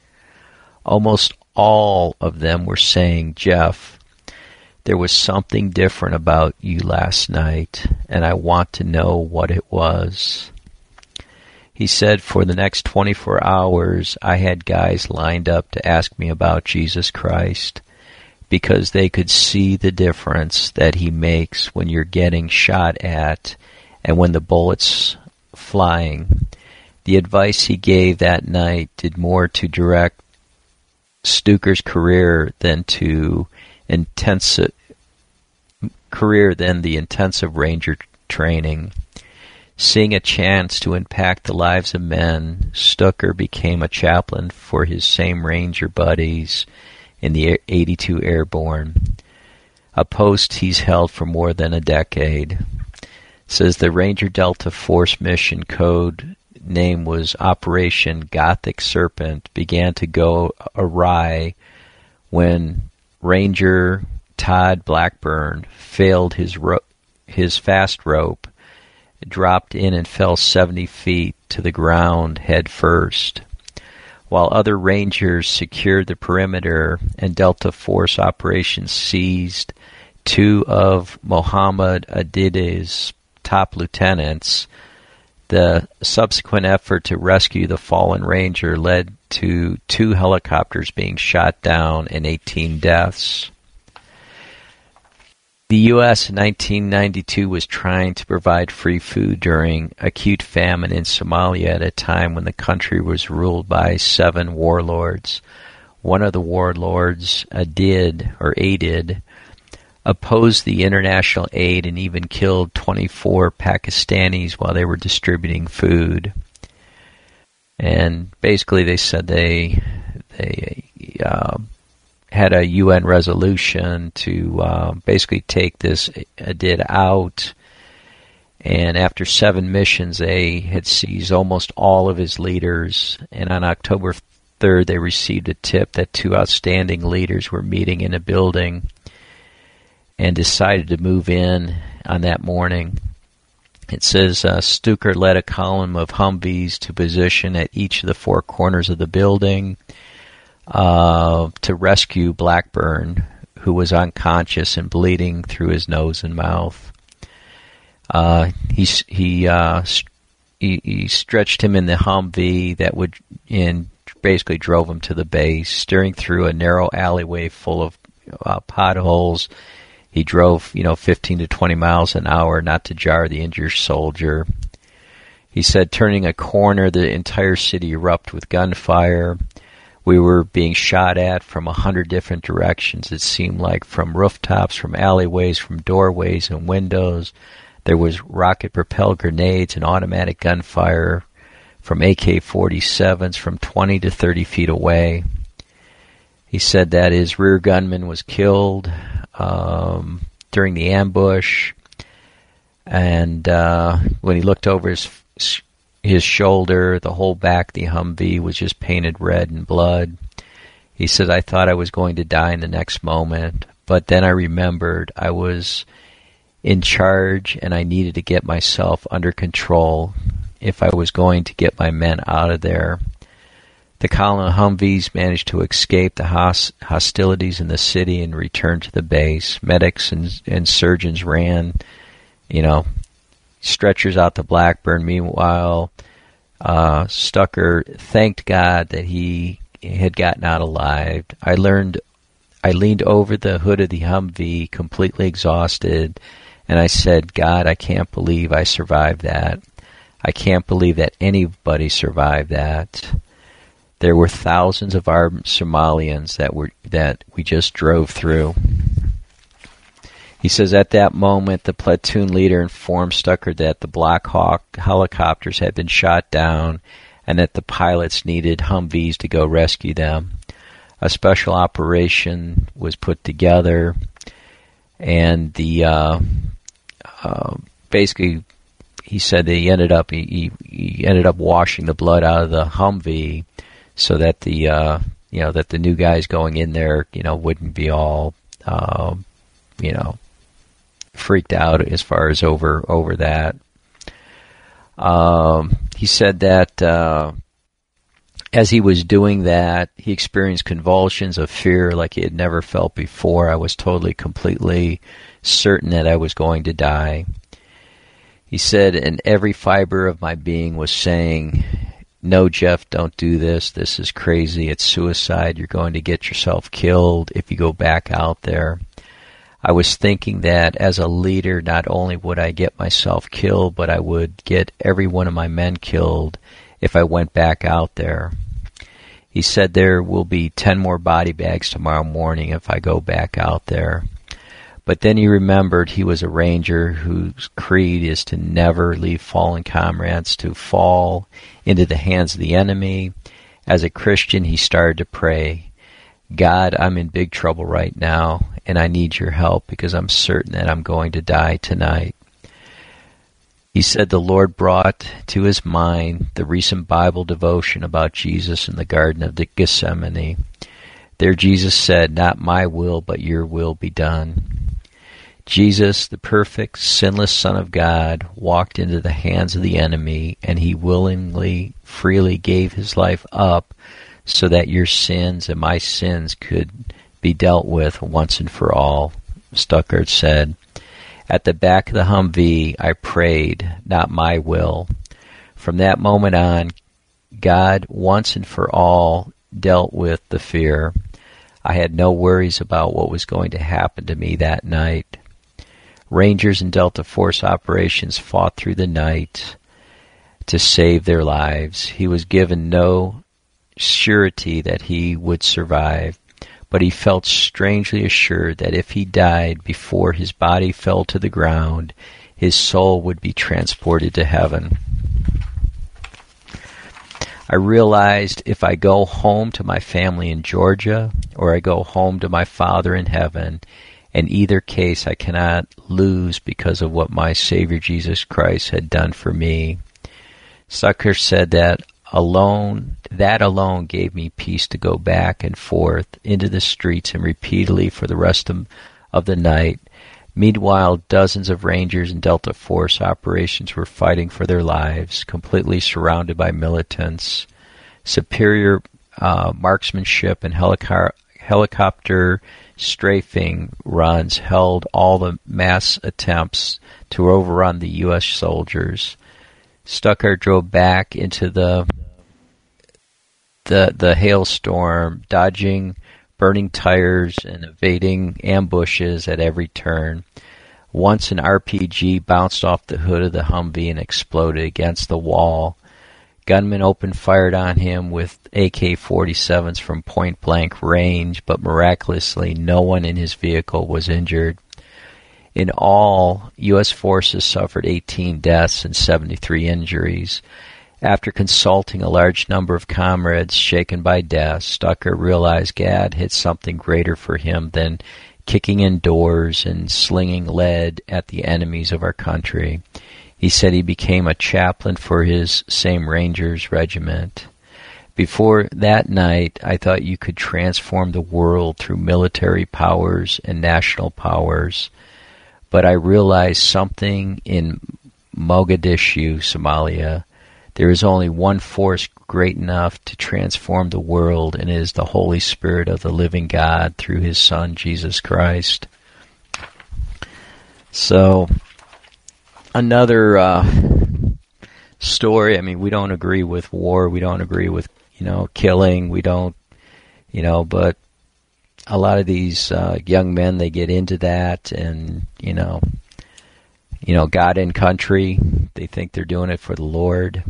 Almost all of them were saying, 'Jeff, there was something different about you last night, and I want to know what it was.' He said, 'For the next 24 hours, I had guys lined up to ask me about Jesus Christ because they could see the difference that he makes when you're getting shot at and when the bullets flying. The advice he gave that night did more to direct Stuker's career than the intensive Ranger training. Seeing a chance to impact the lives of men, Stuker became a chaplain for his same Ranger buddies in the 82 Airborne, a post he's held for more than a decade. It says the Ranger Delta Force mission code name was Operation Gothic Serpent began to go awry when Ranger Todd Blackburn failed his fast rope, dropped in and fell 70 feet to the ground head first. While other Rangers secured the perimeter and Delta Force operations seized two of Mohammed Adide's top lieutenants, the subsequent effort to rescue the fallen Ranger led to 2 helicopters being shot down and 18 deaths. The U.S. in 1992 was trying to provide free food during acute famine in Somalia at a time when the country was ruled by 7 warlords. One of the warlords, Adid, opposed the international aid and even killed 24 Pakistanis while they were distributing food. And basically they said they had a UN resolution to basically take this Adid out. And after 7 missions, they had seized almost all of his leaders. And on October 3rd, they received a tip that 2 outstanding leaders were meeting in a building and decided to move in on that morning. It says Stuker led a column of Humvees to position at each of the 4 corners of the building to rescue Blackburn, who was unconscious and bleeding through his nose and mouth. He stretched him in the Humvee that would basically drove him to the base, steering through a narrow alleyway full of potholes. He drove, 15 to 20 miles an hour not to jar the injured soldier. He said, turning a corner, the entire city erupted with gunfire. We were being shot at from 100 different directions. It seemed like from rooftops, from alleyways, from doorways and windows. There was rocket-propelled grenades and automatic gunfire from AK-47s from 20 to 30 feet away. He said that his rear gunman was killed during the ambush, and when he looked over his shoulder, the whole back of the Humvee was just painted red in blood. He said, I thought I was going to die in the next moment, but then I remembered I was in charge and I needed to get myself under control if I was going to get my men out of there. The column of Humvees managed to escape the hostilities in the city and return to the base. Medics and surgeons ran, stretchers out to Blackburn. Meanwhile, Stucker thanked God that he had gotten out alive. I leaned over the hood of the Humvee, completely exhausted, and I said, God, I can't believe I survived that. I can't believe that anybody survived that. There were thousands of armed Somalians that we just drove through. He says at that moment, the platoon leader informed Stucker that the Black Hawk helicopters had been shot down and that the pilots needed Humvees to go rescue them. A special operation was put together, and basically, he said that he ended up washing the blood out of the Humvee, so that that the new guys going in there, wouldn't be all, freaked out as far as over that. He said that as he was doing that, he experienced convulsions of fear like he had never felt before. I was completely certain that I was going to die. He said, and every fiber of my being was saying, no, Jeff, don't do this. This is crazy. It's suicide. You're going to get yourself killed if you go back out there. I was thinking that as a leader, not only would I get myself killed, but I would get every one of my men killed if I went back out there. He said there will be 10 more body bags tomorrow morning if I go back out there. But then he remembered he was a ranger whose creed is to never leave fallen comrades to fall into the hands of the enemy. As a Christian, he started to pray, God, I'm in big trouble right now, and I need your help because I'm certain that I'm going to die tonight. He said the Lord brought to his mind the recent Bible devotion about Jesus in the Garden of Gethsemane. There Jesus said, not my will, but your will be done. Jesus, the perfect, sinless Son of God, walked into the hands of the enemy, and he willingly, freely gave his life up so that your sins and my sins could be dealt with once and for all, Stuckert said. At the back of the Humvee, I prayed, not my will. From that moment on, God once and for all dealt with the fear. I had no worries about what was going to happen to me that night. Rangers and Delta Force operations fought through the night to save their lives. He was given no surety that he would survive, but he felt strangely assured that if he died before his body fell to the ground, his soul would be transported to heaven. I realized if I go home to my family in Georgia or I go home to my Father in heaven, in either case I cannot lose because of what my Savior Jesus Christ had done for me. Stucker said that alone gave me peace to go back and forth into the streets and repeatedly for the rest of the night. Meanwhile, dozens of Rangers and Delta Force operations were fighting for their lives, completely surrounded by militants. Superior marksmanship and helicopter strafing runs held all the mass attempts to overrun the U.S. soldiers. Stucker drove back into the the hailstorm, dodging burning tires and evading ambushes at every turn. Once an RPG bounced off the hood of the Humvee and exploded against the wall. Gunmen opened fire on him with AK-47s from point-blank range, but miraculously no one in his vehicle was injured. In all, U.S. forces suffered 18 deaths and 73 injuries. After consulting a large number of comrades shaken by death, Stucker realized God had something greater for him than kicking in doors and slinging lead at the enemies of our country. He said he became a chaplain for his same Rangers regiment. Before that night, I thought you could transform the world through military powers and national powers, but I realized something in Mogadishu, Somalia. There is only one force great enough to transform the world, and it is the Holy Spirit of the living God through His Son, Jesus Christ. So, another story. I mean, we don't agree with war. We don't agree with, killing. We don't, but a lot of these young men, they get into that and, God and country. They think they're doing it for the Lord.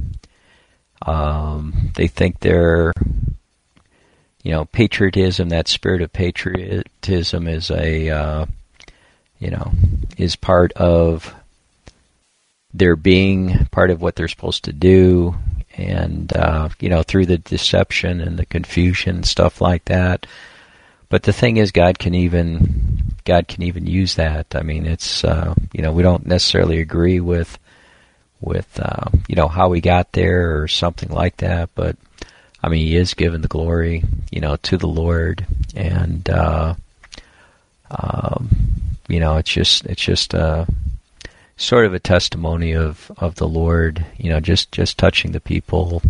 They think they're, patriotism, that spirit of patriotism is is part of their being, part of what they're supposed to do, and, through the deception and the confusion and stuff like that. But the thing is, God can even use that. I mean, it's, we don't necessarily agree with how we got there or something like that, but I mean, He is given the glory, to the Lord, and, it's just sort of a testimony of the Lord, just touching the people,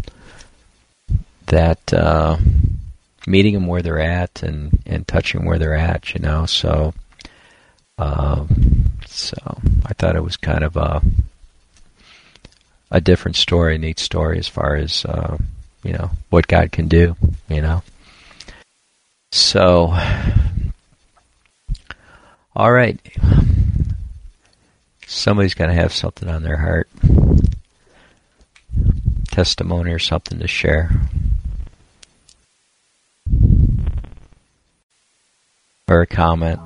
that, meeting them where they're at and touching where they're at, so I thought it was kind of a different story, a neat story as far as, what God can do, So, all right. Somebody's going to have something on their heart. Testimony or something to share. Or a comment.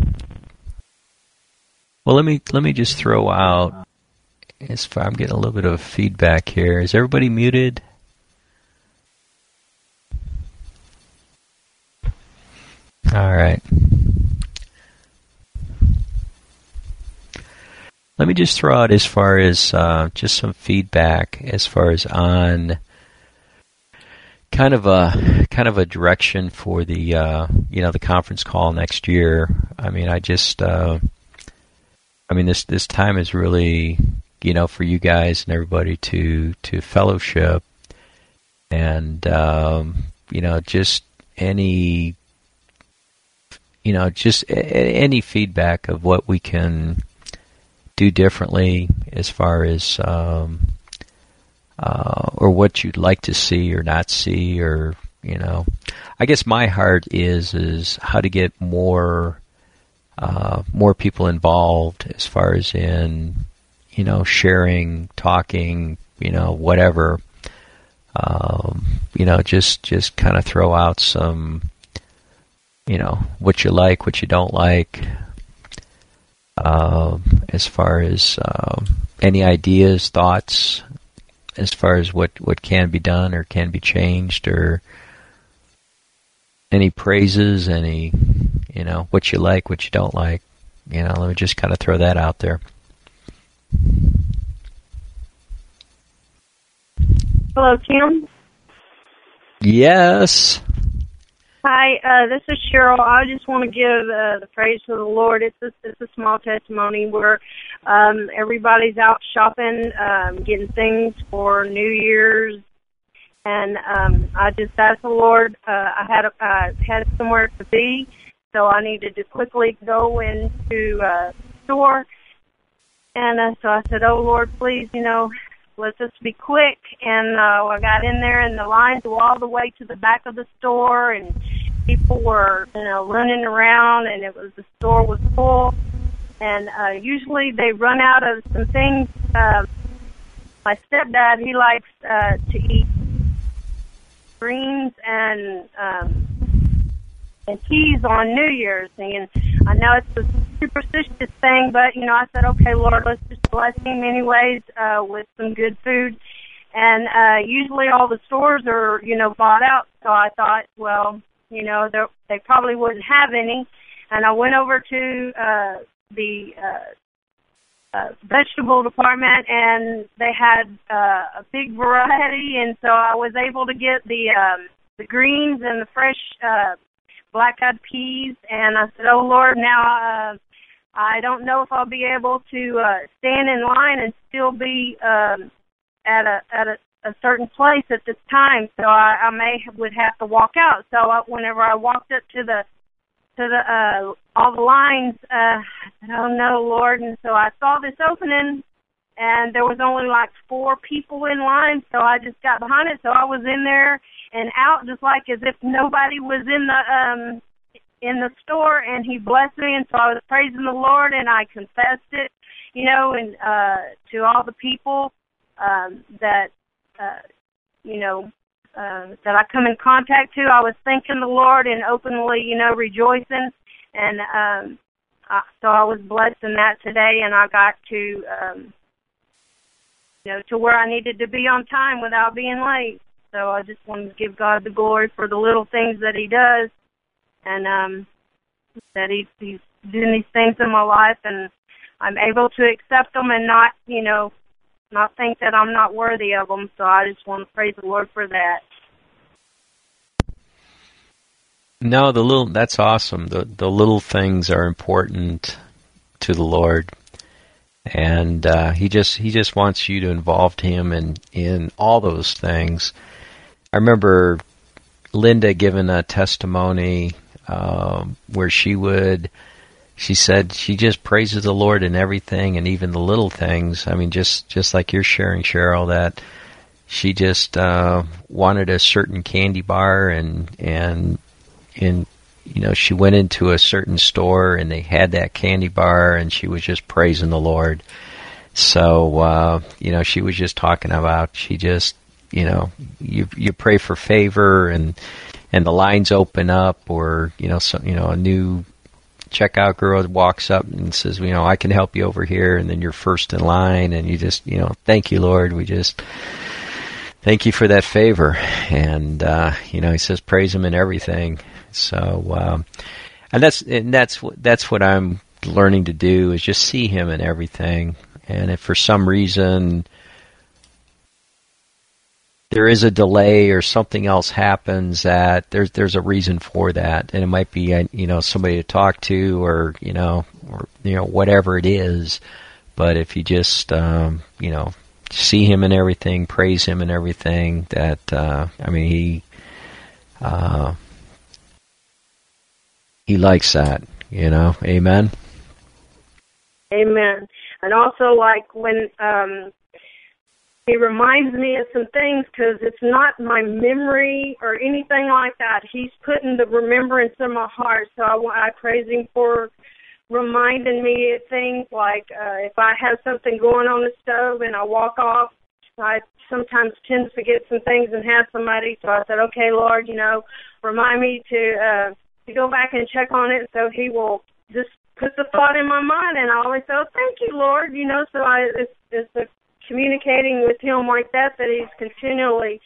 Well, let me just throw out, I'm getting a little bit of feedback here. Is everybody muted? All right. Let me just throw out as far as just some feedback as far as on kind of a direction for the the conference call next year. I mean, this time is really, for you guys and everybody to fellowship, and just any any feedback of what we can do differently as far as or what you'd like to see or not see, or I guess my heart is how to get more people involved as far as in sharing, talking, whatever, just kind of throw out some what you like, what you don't like, as far as any ideas, thoughts, as far as what can be done or can be changed, or any praises, any, what you like, what you don't like. Let me just kind of throw that out there. Hello, Tim. Yes. Hi, this is Cheryl. I just want to give the praise to the Lord. It's a small testimony where everybody's out shopping, getting things for New Year's, and I just asked the Lord. I had somewhere to be, so I needed to quickly go into a store, and so I said, "Oh Lord, please, let's just be quick. And I got in there, and the lines were all the way to the back of the store, and people were, running around, and the store was full. And usually they run out of some things. My stepdad, he likes to eat greens and peas on New Year's. And I know it's a superstitious thing, but, I said, okay, Lord, let's just bless him anyways with some good food. And usually all the stores are, bought out. So I thought, well, they probably wouldn't have any. And I went over to the vegetable department, and they had a big variety, and so I was able to get the greens and the fresh black-eyed peas. And I said, oh, Lord, now I don't know if I'll be able to stand in line and still be at a certain place at this time, so I would have to walk out. So whenever I walked up to all the lines, I said, oh no, Lord. And so I saw this opening, and there was only like 4 people in line, so I just got behind it. So I was in there and out just like as if nobody was in the store, and he blessed me. And so I was praising the Lord, and I confessed it, and to all the people that I come in contact to. I was thanking the Lord and openly, rejoicing. And so I was blessed in that today, and I got to, to where I needed to be on time without being late. So I just wanted to give God the glory for the little things that he does, and that he's doing these things in my life, and I'm able to accept them and not, not think that I'm not worthy of them. So I just want to praise the Lord for that. No, that's awesome. The little things are important to the Lord, and he just wants you to involve him in all those things. I remember Linda giving a testimony where she said she just praises the Lord in everything, and even the little things. I mean, just like you're sharing, Cheryl, that she just wanted a certain candy bar, and she went into a certain store and they had that candy bar, and she was just praising the Lord. So she was just talking about, she just you pray for favor, and the lines open up, or a new checkout girl walks up and says, I can help you over here, and then you're first in line, and you just, thank you, Lord, we just thank you for that favor. And he says praise him in everything. So and that's what I'm learning to do, is just see him in everything. And if for some reason there is a delay or something else happens, that there's a reason for that, and it might be somebody to talk to, or whatever it is. But if you just see him in everything, praise him in everything, that he likes that, Amen. Amen. And also, like when he reminds me of some things, because it's not my memory or anything like that. He's putting the remembrance in my heart. So I praise him for reminding me of things like if I have something going on the stove and I walk off, I sometimes tend to forget some things and have somebody. So I said, okay, Lord, remind me to go back and check on it. So he will just put the thought in my mind, and I always say, oh, thank you, Lord. So it's a communicating with him like that he's continually,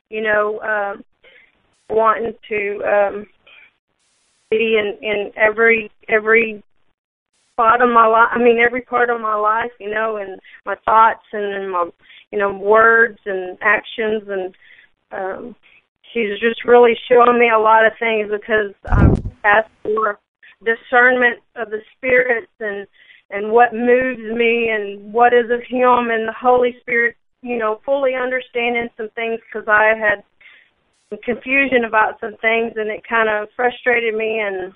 wanting to be in every part of my life. Every part of my life, and my thoughts and my, words and actions. And she's just really showing me a lot of things, because I've asked for discernment of the spirits and what moves me and what is of him, and the Holy Spirit, fully understanding some things, because I had some confusion about some things, and it kind of frustrated me. And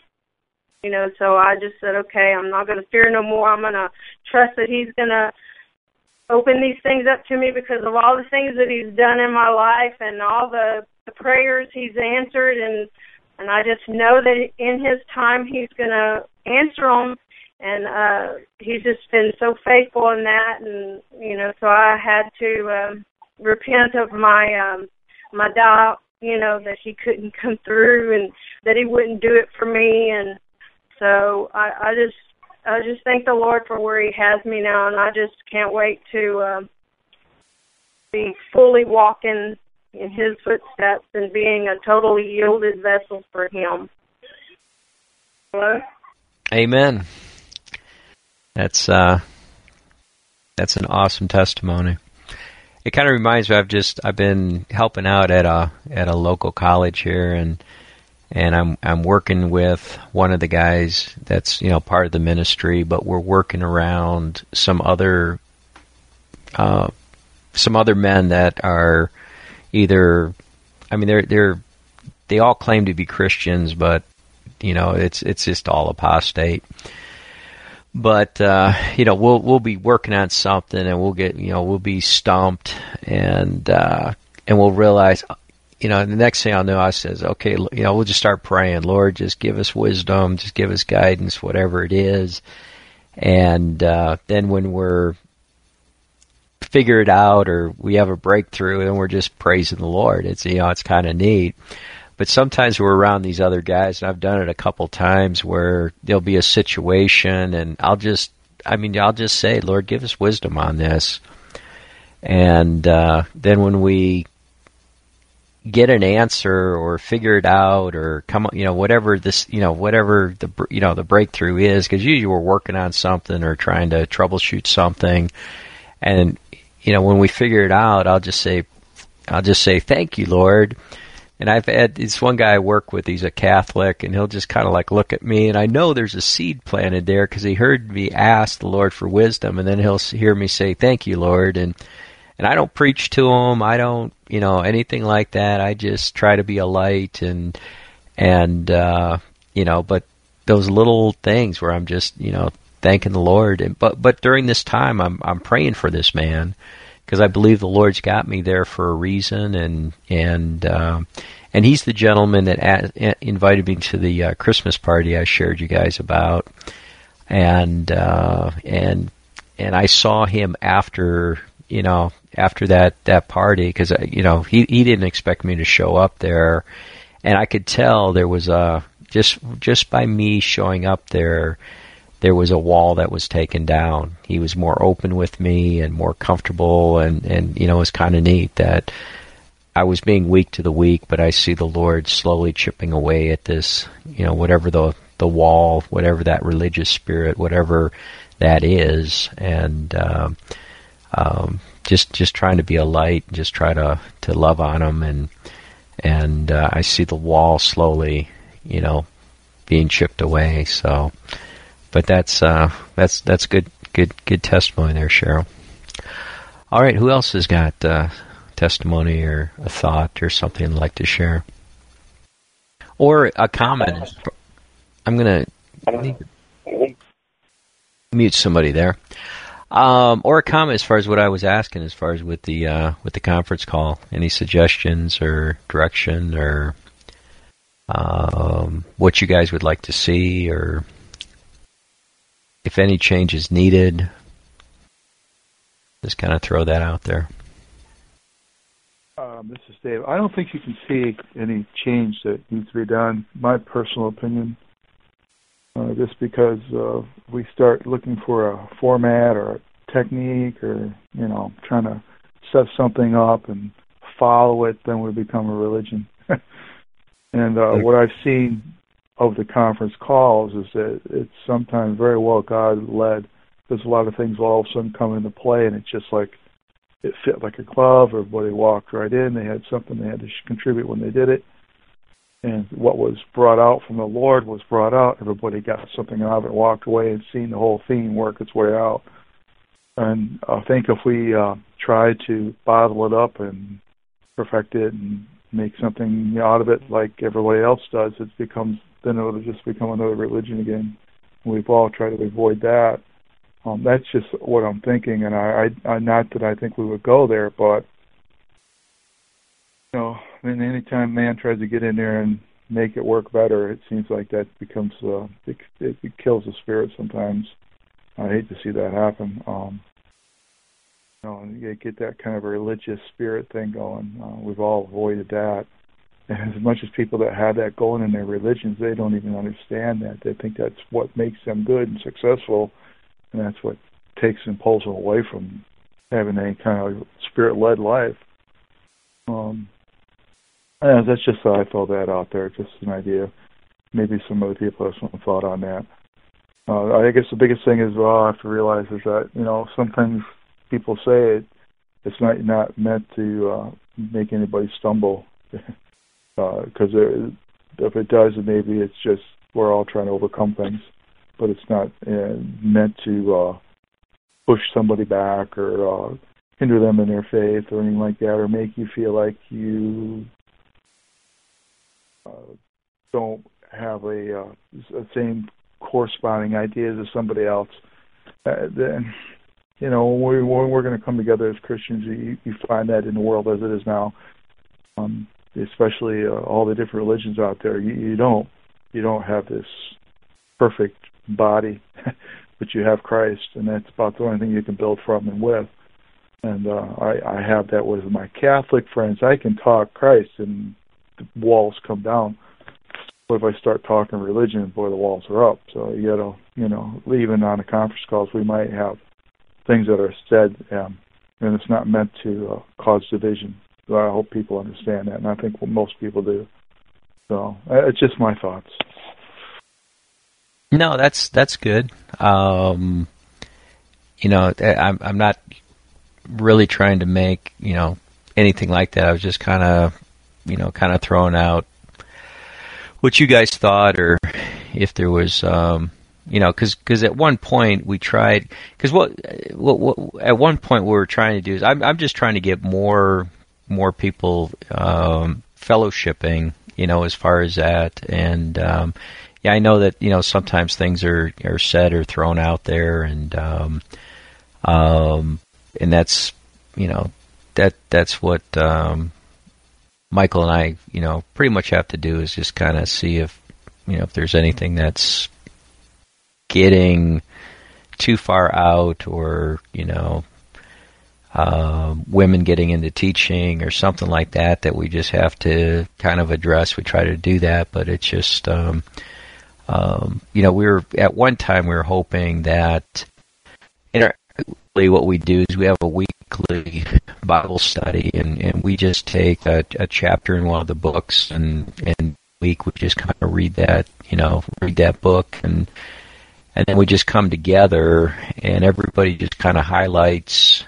so I just said, okay, I'm not going to fear no more. I'm going to trust that he's going to opened these things up to me because of all the things that he's done in my life and all the prayers he's answered, and I just know that in his time he's going to answer them, and he's just been so faithful in that, and, you know, so I had to repent of my my doubt, you know, that he couldn't come through and that he wouldn't do it for me, and so I just thank the Lord for where he has me now, and I just can't wait to be fully walking in his footsteps and being a totally yielded vessel for him. Hello? Amen. That's an awesome testimony. It kind of reminds me, I've been helping out at a local college here, and I'm working with one of the guys that's, you know, part of the ministry, but we're working around some other men that are either, I mean, they all claim to be Christians, but, you know, it's just all apostate. But you know, we'll be working on something, and we'll be stumped, and we'll realize, you know, the next thing I'll know, I says, okay, you know, we'll just start praying, Lord, just give us wisdom, just give us guidance, whatever it is, and then when we're figure it out or we have a breakthrough, and we're just praising the Lord. It's, you know, it's kind of neat. But sometimes we're around these other guys, and I've done it a couple times where there'll be a situation, and I'll just say, Lord, give us wisdom on this. And then when we get an answer or figure it out or come, you know, whatever the breakthrough is, because usually we're working on something or trying to troubleshoot something, and, you know, when we figure it out, I'll just say, thank you, Lord. And I've had this one guy I work with, he's a Catholic, and he'll just kind of like look at me, and I know there's a seed planted there because he heard me ask the Lord for wisdom, and then he'll hear me say, thank you, Lord. And I don't preach to him. I don't, you know, anything like that. I just try to be a light and you know, but those little things where I'm just, you know, thanking the Lord. But during this time, I'm praying for this man, because I believe the Lord's got me there for a reason, and he's the gentleman that invited me to the Christmas party I shared you guys about, and I saw him after that party, because, you know, he didn't expect me to show up there, and I could tell there was just by me showing up there was a wall that was taken down. He was more open with me and more comfortable, and you know, it was kind of neat that I was being weak to the weak, but I see the Lord slowly chipping away at this, you know, whatever the wall, whatever that religious spirit, whatever that is, and just trying to be a light, just try to love on him, and I see the wall slowly, you know, being chipped away. So. But that's good testimony there, Cheryl. All right, who else has got testimony or a thought or something they'd like to share, or a comment? I'm gonna mute somebody there, or a comment as far as what I was asking, as far as with the conference call. Any suggestions or direction, or what you guys would like to see, or if any change is needed, just kind of throw that out there. This is Dave. I don't think you can see any change that needs to be done, my personal opinion, just because we start looking for a format or a technique, or, you know, trying to set something up and follow it, then we become a religion. And what I've seen of the conference calls is that it's sometimes very well God-led. There's a lot of things will all of a sudden come into play, and it's just like it fit like a glove. Everybody walked right in. They had something they had to contribute when they did it. And what was brought out from the Lord was brought out. Everybody got something out of it, walked away, and seen the whole theme work its way out. And I think if we try to bottle it up and perfect it and make something out of it like everybody else does, then it'll just become another religion again. We've all tried to avoid that. That's just what I'm thinking, and I not that I think we would go there, but I mean, anytime man tries to get in there and make it work better, it seems like that becomes it kills the spirit sometimes. I hate to see that happen. You get that kind of a religious spirit thing going. We've all avoided that. And as much as people that have that going in their religions, they don't even understand that. They think that's what makes them good and successful, and that's what takes and pulls them away from having any kind of spirit-led life. That's just I throw that out there, just an idea. Maybe some other people have some thought on that. I guess the biggest thing is I have to realize is that sometimes people say it's not meant to make anybody stumble, because if it does, maybe it's just we're all trying to overcome things, but it's not meant to push somebody back or hinder them in their faith or anything like that, or make you feel like you don't have a same corresponding ideas as somebody else. Then, when we're going to come together as Christians, you find that in the world as it is now, especially all the different religions out there. You don't have this perfect body, but you have Christ, and that's about the only thing you can build from and with. And I have that with my Catholic friends. I can talk Christ, and the walls come down. But if I start talking religion, boy, the walls are up. So you got to, even on the conference calls, we might have things that are said, and it's not meant to cause division. So I hope people understand that, and I think most people do. So it's just my thoughts. No, that's good. I'm not really trying to make anything like that. I was just kind of throwing out what you guys thought, or if there was, because at one point we tried, because what at one point we were trying to do is I'm just trying to get more people fellowshipping, as far as that, and I know that sometimes things are said or thrown out there, and that's that's what Michael and I pretty much have to do, is just kind of see if if there's anything that's getting too far out, or women getting into teaching or something like that we just have to kind of address. We try to do that, but it's just we were at one time we were hoping that what we do is we have a weekly Bible study, and we just take a chapter in one of the books, and week we just kind of read that book, and then we just come together, and everybody just kind of highlights,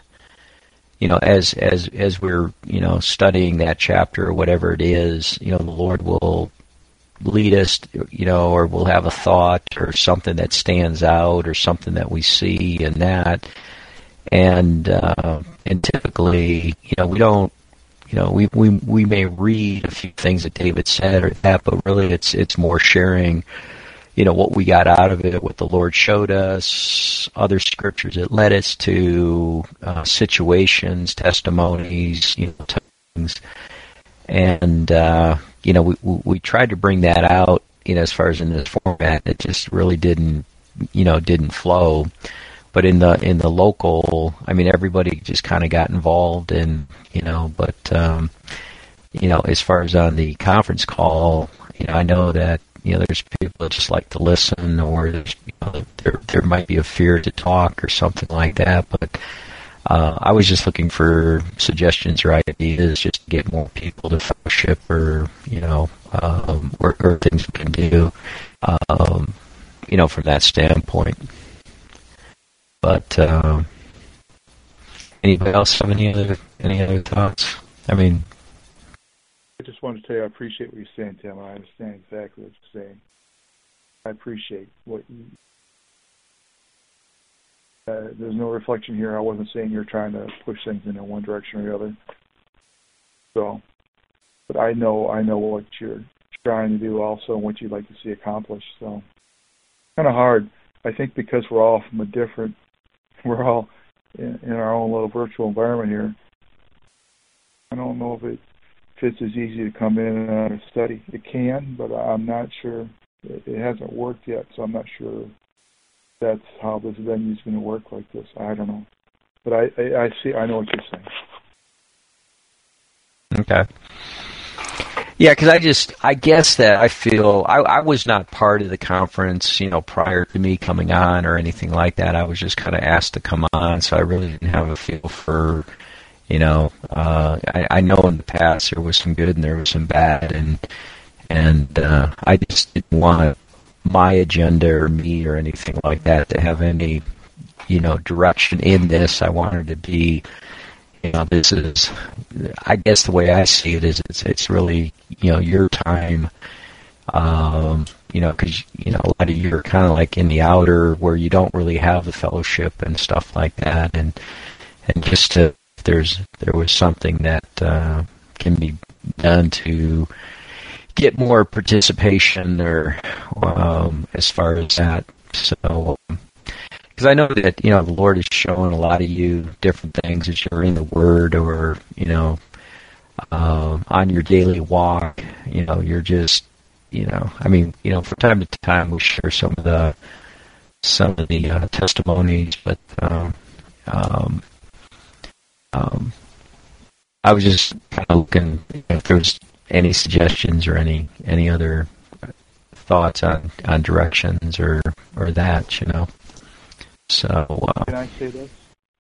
as we're studying that chapter or whatever it is, the Lord will lead us, or we'll have a thought or something that stands out or something that we see in that. And typically, we don't, we may read a few things that David said or that, but really it's more sharing, what we got out of it, what the Lord showed us, other scriptures that led us to, situations, testimonies, things. And, we tried to bring that out, as far as in this format. It just really didn't flow. But in the local, everybody just kind of got involved, and but as far as on the conference call, I know that there's people that just like to listen, or there's there might be a fear to talk or something like that. But I was just looking for suggestions or ideas, just to get more people to fellowship, or or things we can do, from that standpoint. But anybody else have any other thoughts? I just wanted to tell you I appreciate what you're saying, Tim. I understand exactly what you're saying. I appreciate what you. There's no reflection here. I wasn't saying you're trying to push things in one direction or the other. So, but I know what you're trying to do also, and what you'd like to see accomplished. So, kind of hard. I think because we're all from a different we're all in our own little virtual environment here. I don't know if it's as easy to come in and study. It can, but I'm not sure. It hasn't worked yet, so I'm not sure that's how this venue is going to work like this. I don't know. But I see. I know what you're saying. Okay. Yeah, because I guess that I feel I was not part of the conference, prior to me coming on or anything like that. I was just kind of asked to come on, so I really didn't have a feel for, I know in the past there was some good and there was some bad, and I just didn't want my agenda or me or anything like that to have any, direction in this. I wanted to be. This is, I guess the way I see it is it's really, your time, because, a lot of you are kind of like in the outer where you don't really have the fellowship and stuff like that. And just if there was something that can be done to get more participation or as far as that. So, because I know that, the Lord is showing a lot of you different things as you're in the Word or, on your daily walk, you're just, from time to time we'll share some of the testimonies, but I was just kind of looking if there was any suggestions or any other thoughts on directions or that, So, can I say this?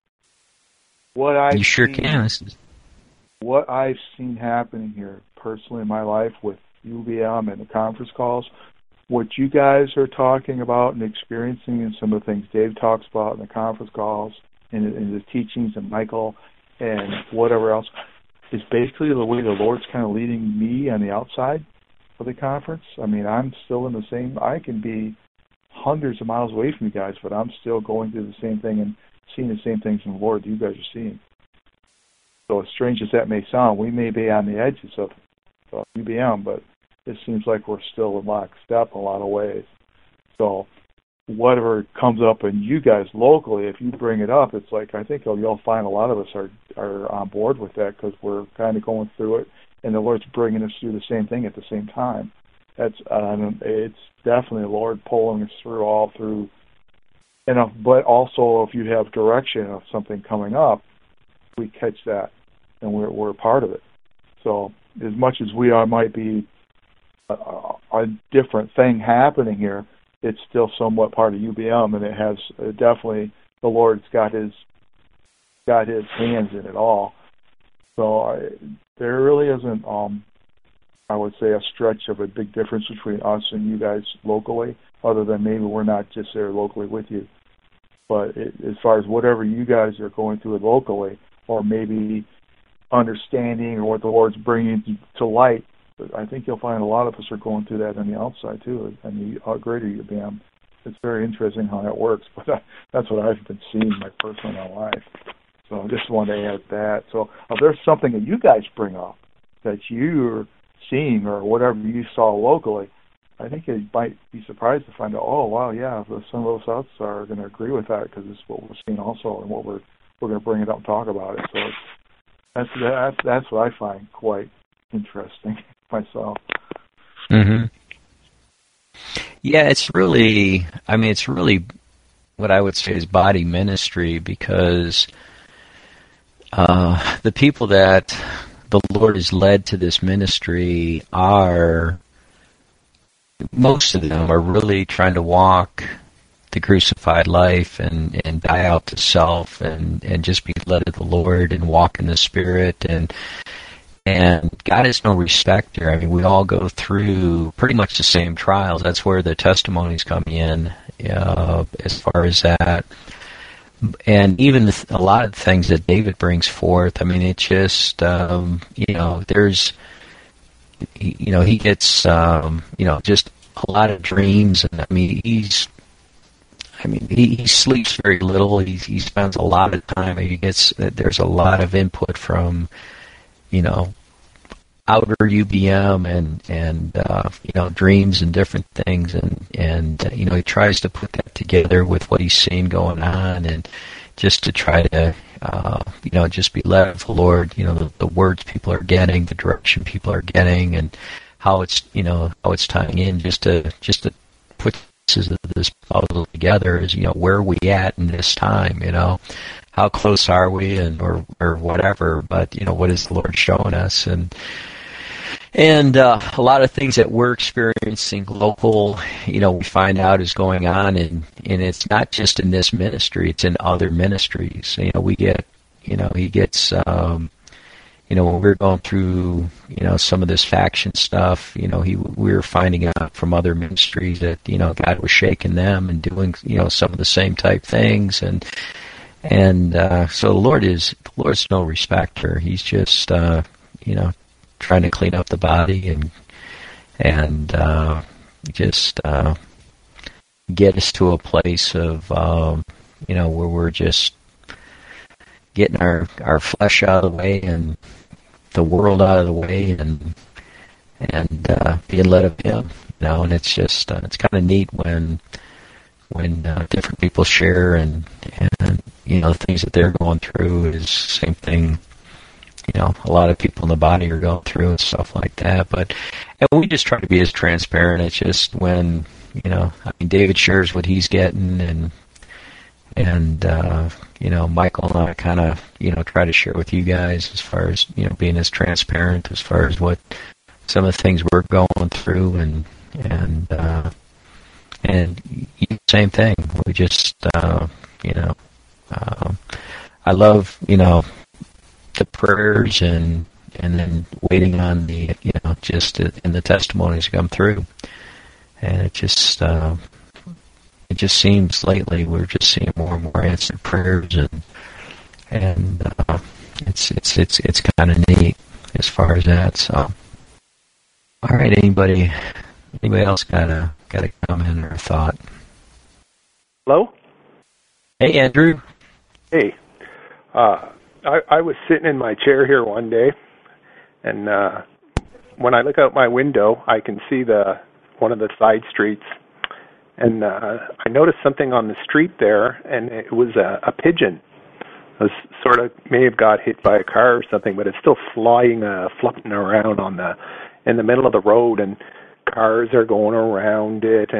You sure can. What I've seen happening here personally in my life with UBM and the conference calls, what you guys are talking about and experiencing and some of the things Dave talks about in the conference calls and in the teachings and Michael and whatever else, is basically the way the Lord's kind of leading me on the outside of the conference. I mean, I'm still in the same, I can be hundreds of miles away from you guys, but I'm still going through the same thing and seeing the same things in the Lord you guys are seeing. So as strange as that may sound, we may be on the edges of UBM, but it seems like we're still in lockstep in a lot of ways. So whatever comes up in you guys locally, if you bring it up, it's like I think you'll find a lot of us are on board with that because we're kind of going through it, and the Lord's bringing us through the same thing at the same time. It's definitely the Lord pulling us through, but also if you have direction of something coming up, we catch that, and we're a part of it. So as much as we might be a different thing happening here, it's still somewhat part of UBM, and it has definitely the Lord's got His hands in it all. So there really isn't. I would say a stretch of a big difference between us and you guys locally, other than maybe we're not just there locally with you. But as far as whatever you guys are going through it locally, or maybe understanding or what the Lord's bringing to light, I think you'll find a lot of us are going through that on the outside too, and the greater UBM. It's very interesting how that works, but that's what I've been seeing in my personal life. So I just wanted to add that. So if there's something that you guys bring up that you're seeing or whatever you saw locally, I think you might be surprised to find out, oh, wow, yeah, some of us outside are going to agree with that because it's what we're seeing also and what we're going to bring it up and talk about it. So that's what I find quite interesting myself. Mm-hmm. Yeah, it's really what I would say is body ministry because the people that the Lord has led to this ministry most of them are really trying to walk the crucified life and die out to self and just be led of the Lord and walk in the Spirit and God is no respecter. I mean, we all go through pretty much the same trials. That's where the testimonies come in as far as that. And even a lot of the things that David brings forth, I mean, it's just, there's, he gets, just a lot of dreams. And I mean, he sleeps very little. He spends a lot of time. There's a lot of input from, outer UBM and dreams and different things. And he tries to put that together with what he's seeing going on and just to try to, just be led of the Lord, the words people are getting, the direction people are getting, and how it's tying in, just to put pieces of this puzzle together is, where are we at in this time, how close are we, or whatever, but, what is the Lord showing us? And a lot of things that we're experiencing local, we find out is going on, and it's not just in this ministry, it's in other ministries. We get, he gets, when we're going through, some of this faction stuff, we were finding out from other ministries that, God was shaking them and doing, some of the same type things. And so the Lord's no respecter. He's just, trying to clean up the body and just get us to a place of where we're just getting our flesh out of the way and the world out of the way and being led of Him, and it's just it's kind of neat when different people share and the things that they're going through is the same thing. A lot of people in the body are going through and stuff like that. And we just try to be as transparent. It's just when, David shares what he's getting and Michael and I kind of, try to share with you guys as far as, being as transparent as far as what some of the things we're going through and same thing. We just, I love, the prayers and then waiting on the and the testimonies to come through, and it just seems lately we're just seeing more and more answered prayers and it's kind of neat as far as that. So, all right, anybody else got a comment or a thought? Hello. Hey, Andrew. Hey. I was sitting in my chair here one day, and when I look out my window, I can see one of the side streets, and I noticed something on the street there, and it was a pigeon. It was sort of may have got hit by a car or something, but it's still flying, flopping around in the middle of the road, and cars are going around it.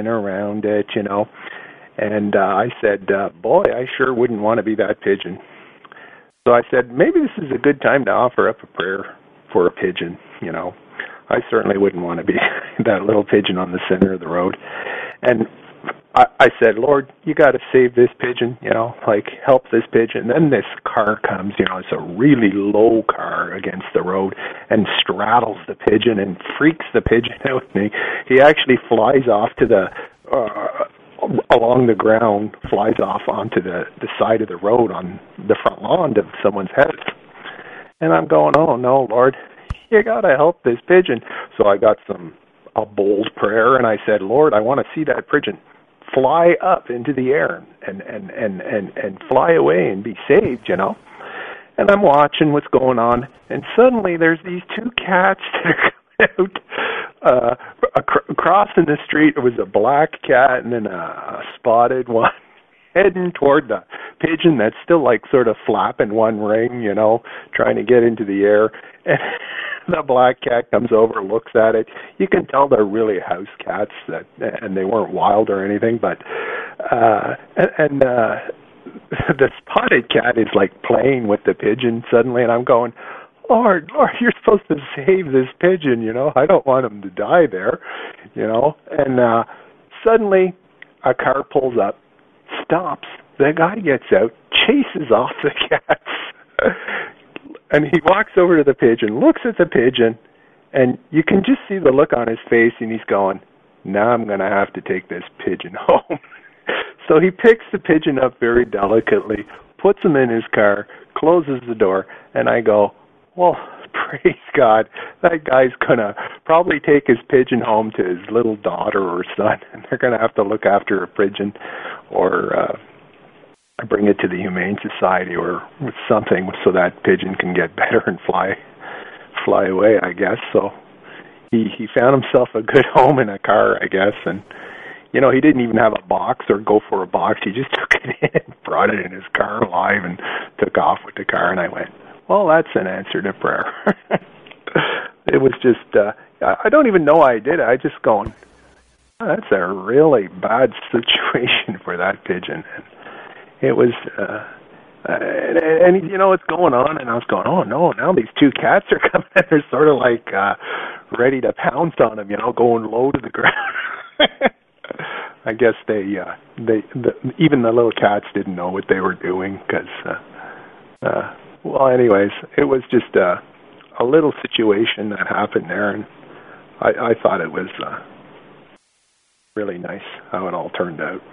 And I said, boy, I sure wouldn't want to be that pigeon. So I said, maybe this is a good time to offer up a prayer for a pigeon, I certainly wouldn't want to be that little pigeon on the center of the road. And I said, Lord, you got to save this pigeon, help this pigeon. And then this car comes, it's a really low car against the road and straddles the pigeon and freaks the pigeon out. And he actually flies off to the along the ground, flies off onto the side of the road on the front lawn of someone's house. And I'm going, oh no, Lord, you got to help this pigeon. So I got a bold prayer, and I said, Lord, I want to see that pigeon fly up into the air and fly away and be saved, And I'm watching what's going on, and suddenly there's these two cats that are coming out crossing the street. It was a black cat and then a spotted one heading toward the pigeon that's still sort of flapping one ring, trying to get into the air. And the black cat comes over, looks at it. You can tell they're really house cats, and they weren't wild or anything. But the spotted cat is playing with the pigeon suddenly, and I'm going, Lord, you're supposed to save this pigeon, I don't want him to die there, And suddenly a car pulls up, stops, the guy gets out, chases off the cats, and he walks over to the pigeon, looks at the pigeon, and you can just see the look on his face, and he's going, now I'm going to have to take this pigeon home. So he picks the pigeon up very delicately, puts him in his car, closes the door, and I go, well, praise God, that guy's going to probably take his pigeon home to his little daughter or son, and they're going to have to look after a pigeon or bring it to the Humane Society or something so that pigeon can get better and fly away, I guess. So he found himself a good home in a car, I guess, and he didn't even have a box or go for a box. He just took it in, brought it in his car alive, and took off with the car. And I went, well, that's an answer to prayer. It was just, I don't even know why I did it. I just going, oh, that's a really bad situation for that pigeon. And it was, and you know what's going on, and I was going, oh no, now these two cats are coming in. They're sort of like ready to pounce on him, you know, going low to the ground. I guess even the little cats didn't know what they were doing because, well, anyways, it was just a little situation that happened there, and I thought it was really nice how it all turned out.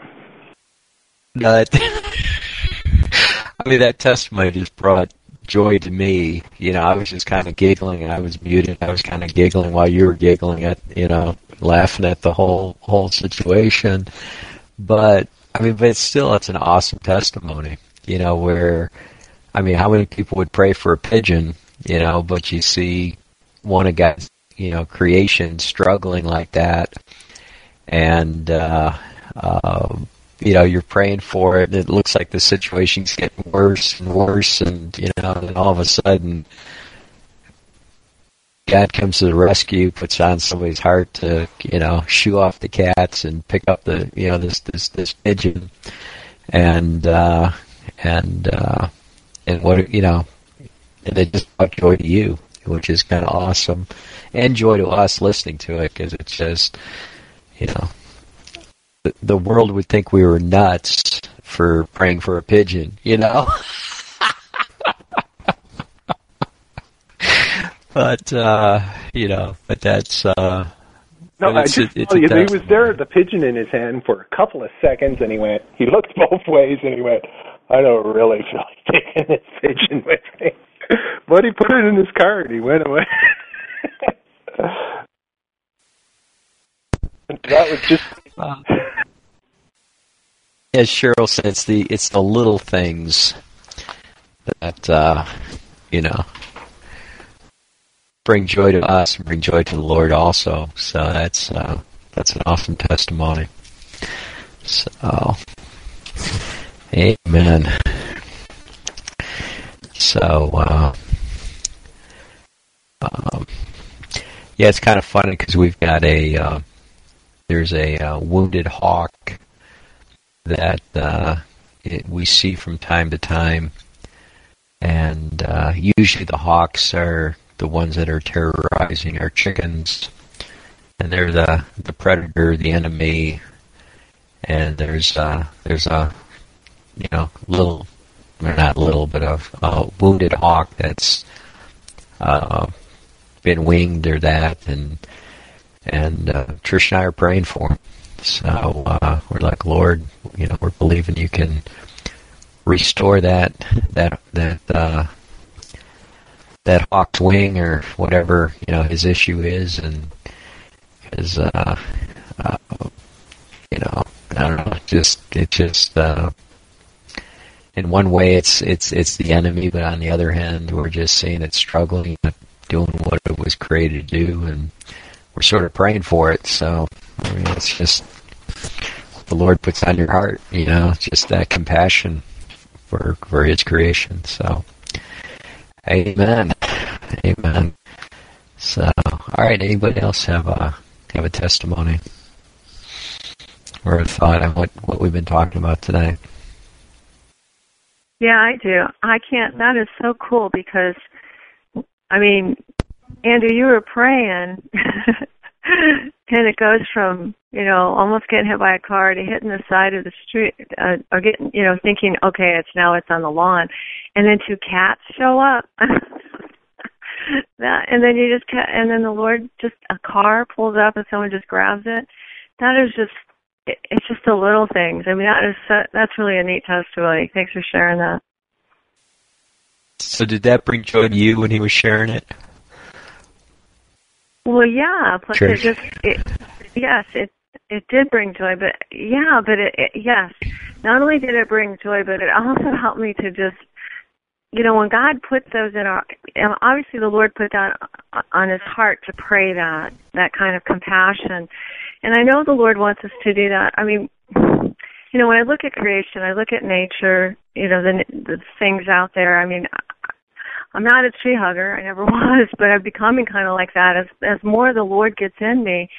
I mean, that testimony just brought joy to me. You know, I was just kind of giggling. I was muted. I was kind of giggling while you were giggling at, you know, laughing at the whole situation. But I mean, but still, it's an awesome testimony. You know, where, I mean, how many people would pray for a pigeon? You know, but you see one of God's, you know, creation struggling like that, and you know, you're praying for it, and it looks like the situation's getting worse and worse, and, you know, and all of a sudden, God comes to the rescue, puts on somebody's heart to, you know, shoo off the cats and pick up the, you know, this pigeon, and what, you know, and it just brought joy to you, which is kind of awesome, and joy to us listening to it, because it's just, you know, the world would think we were nuts for praying for a pigeon, you know? But, you know, but that's... no, I just tell you, he was there, the pigeon in his hand for a couple of seconds, and he looked both ways, and he went, I don't really feel like taking this pigeon with me. But he put it in his car, and he went away. That was just... As Cheryl said, it's the little things that you know, bring joy to us and bring joy to the Lord also. So that's an awesome testimony. So, amen. So, yeah, it's kind of funny because we've got there's a wounded hawk that we see from time to time, and usually the hawks are the ones that are terrorizing our chickens, and they're the predator, the enemy, and there's a you know, little, or not little, but a wounded hawk that's been winged or that, and Trish and I are praying for him. So we're like, Lord, you know, we're believing you can restore that hawk's wing or whatever, you know, his issue is, and his you know, I don't know, it just in one way it's the enemy, but on the other hand, we're just seeing it struggling, doing what it was created to do, and we're sort of praying for it. So I mean, it's just what the Lord puts on your heart, you know, just that compassion for His creation. So, amen, amen. So, all right. Anybody else have a testimony or a thought on what we've been talking about today? Yeah, I do. That is so cool because, I mean, Andrew, you were praying, and it goes from, you know, almost getting hit by a car to hitting the side of the street, or getting, you know, thinking, okay, it's on the lawn, and then two cats show up. And then and then the Lord, just a car pulls up and someone just grabs it. That is just, it's just the little things. I mean, that's really a neat testimony. Thanks for sharing that. So did that bring joy to you when he was sharing it? Well, yeah. Plus, it did bring joy. But yeah, yes. Not only did it bring joy, but it also helped me to just, you know, when God put those in obviously the Lord put that on His heart to pray that kind of compassion. And I know the Lord wants us to do that. I mean, when I look at creation, I look at nature, the things out there. I mean, I'm not a tree hugger. I never was, but I'm becoming kind of like that. As more of the Lord gets in me,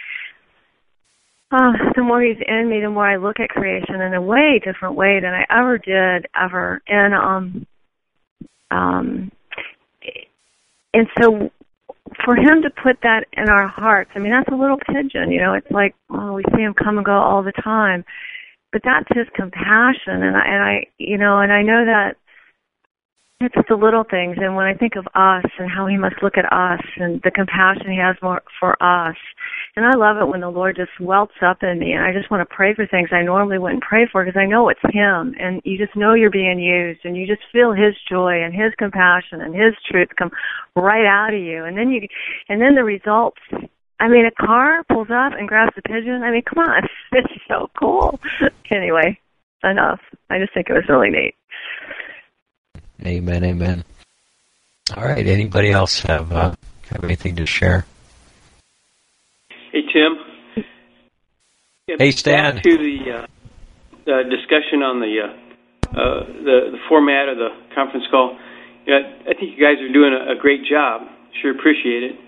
the more He's in me, the more I look at creation in a way different way than I ever did ever. And so for Him to put that in our hearts, I mean, that's a little pigeon. It's like, we see Him come and go all the time, but that's His compassion, and I know that. It's the little things, and when I think of us and how He must look at us and the compassion He has for us, and I love it when the Lord just welts up in me, and I just want to pray for things I normally wouldn't pray for because I know it's Him, and you just know you're being used, and you just feel His joy and His compassion and His truth come right out of you, and then the results. I mean, a car pulls up and grabs the pigeon. I mean, come on, it's so cool. Anyway, enough. I just think it was really neat. Amen, amen. All right, anybody else have anything to share? Hey, Tim. Hey, Stan. Back to the discussion on the format of the conference call. I think you guys are doing a great job. Sure appreciate it.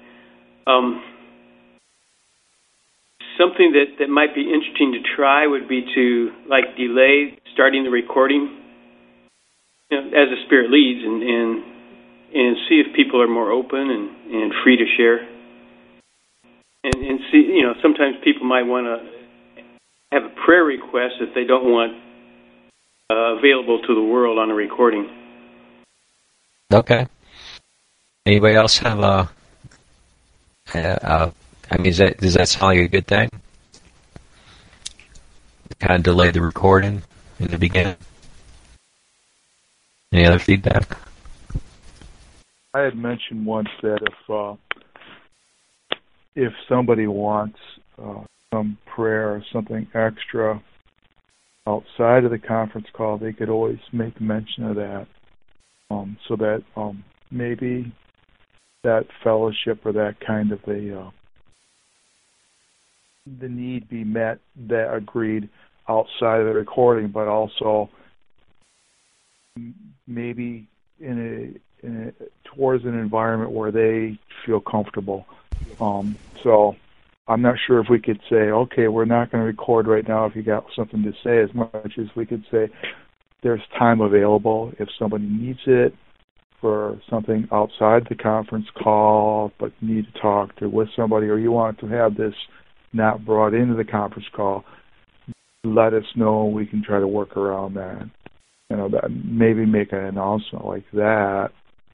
Something that might be interesting to try would be to delay starting the recording. As the Spirit leads, and see if people are more open and free to share, and see, sometimes people might want to have a prayer request if they don't want available to the world on a recording. Okay. Anybody else have does that sound like a good thing? Kind of delay the recording in the beginning. Any other feedback? I had mentioned once that if somebody wants some prayer or something extra outside of the conference call, they could always make mention of that, so that maybe that fellowship or that kind of the need be met that agreed outside of the recording, but also maybe towards an environment where they feel comfortable. So I'm not sure if we could say, okay, we're not going to record right now if you got something to say, as much as we could say there's time available if somebody needs it for something outside the conference call, but you need to talk with somebody, or you want to have this not brought into the conference call, let us know. We can try to work around that. That maybe make an announcement like that,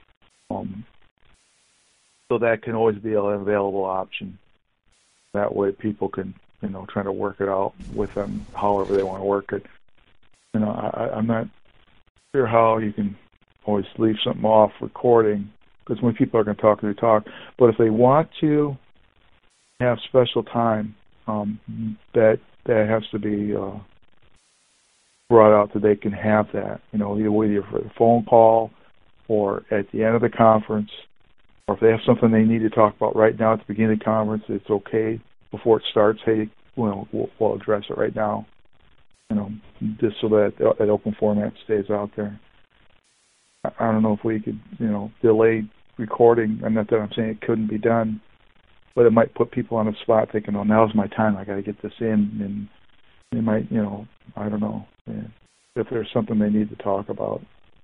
so that can always be an available option. That way people can, try to work it out with them however they want to work it. I'm not sure how you can always leave something off recording, because when people are going to talk, they talk. But if they want to have special time, that has to be brought out so they can have that, either for the phone call or at the end of the conference, or if they have something they need to talk about right now at the beginning of the conference, it's okay before it starts. Hey, we'll address it right now, just so that that open format stays out there. I don't know if we could, delay recording. I'm not that I'm saying it couldn't be done, but it might put people on the spot thinking, "Oh, now's my time. I got to get this in," and they might, I don't know, if there's something they need to talk about.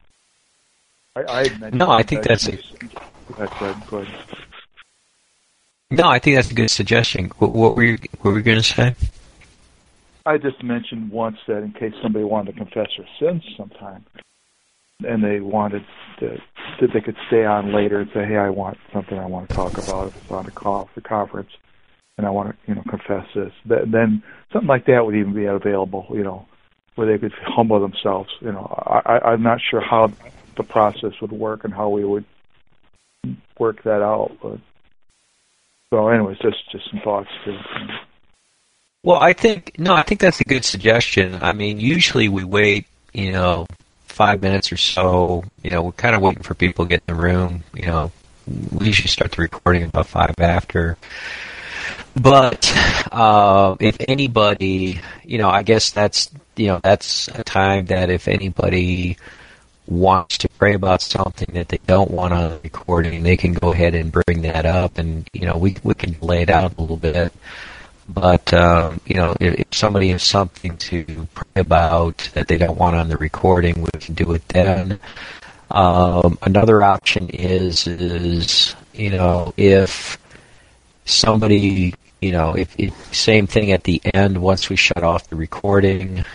I think that's a... Go ahead. No, I think that's a good suggestion. What were you going to say? I just mentioned once that in case somebody wanted to confess their sins sometime, and they wanted that they could stay on later and say, "Hey, I want something I want to talk about if it's on the conference, and I want to, confess this." Then something like that would even be available, where they could humble themselves. I'm not sure how the process would work and how we would work that out. But so, anyways, just some thoughts too. Well, I think that's a good suggestion. I mean, usually we wait, 5 minutes or so. We're kind of waiting for people to get in the room. We usually start the recording about 5 after. But if anybody, I guess that's that's a time that if anybody wants to pray about something that they don't want on the recording, they can go ahead and bring that up, and we can lay it out a little bit. But if somebody has something to pray about that they don't want on the recording, we can do it then. Another option is if somebody, if same thing at the end once we shut off the recording.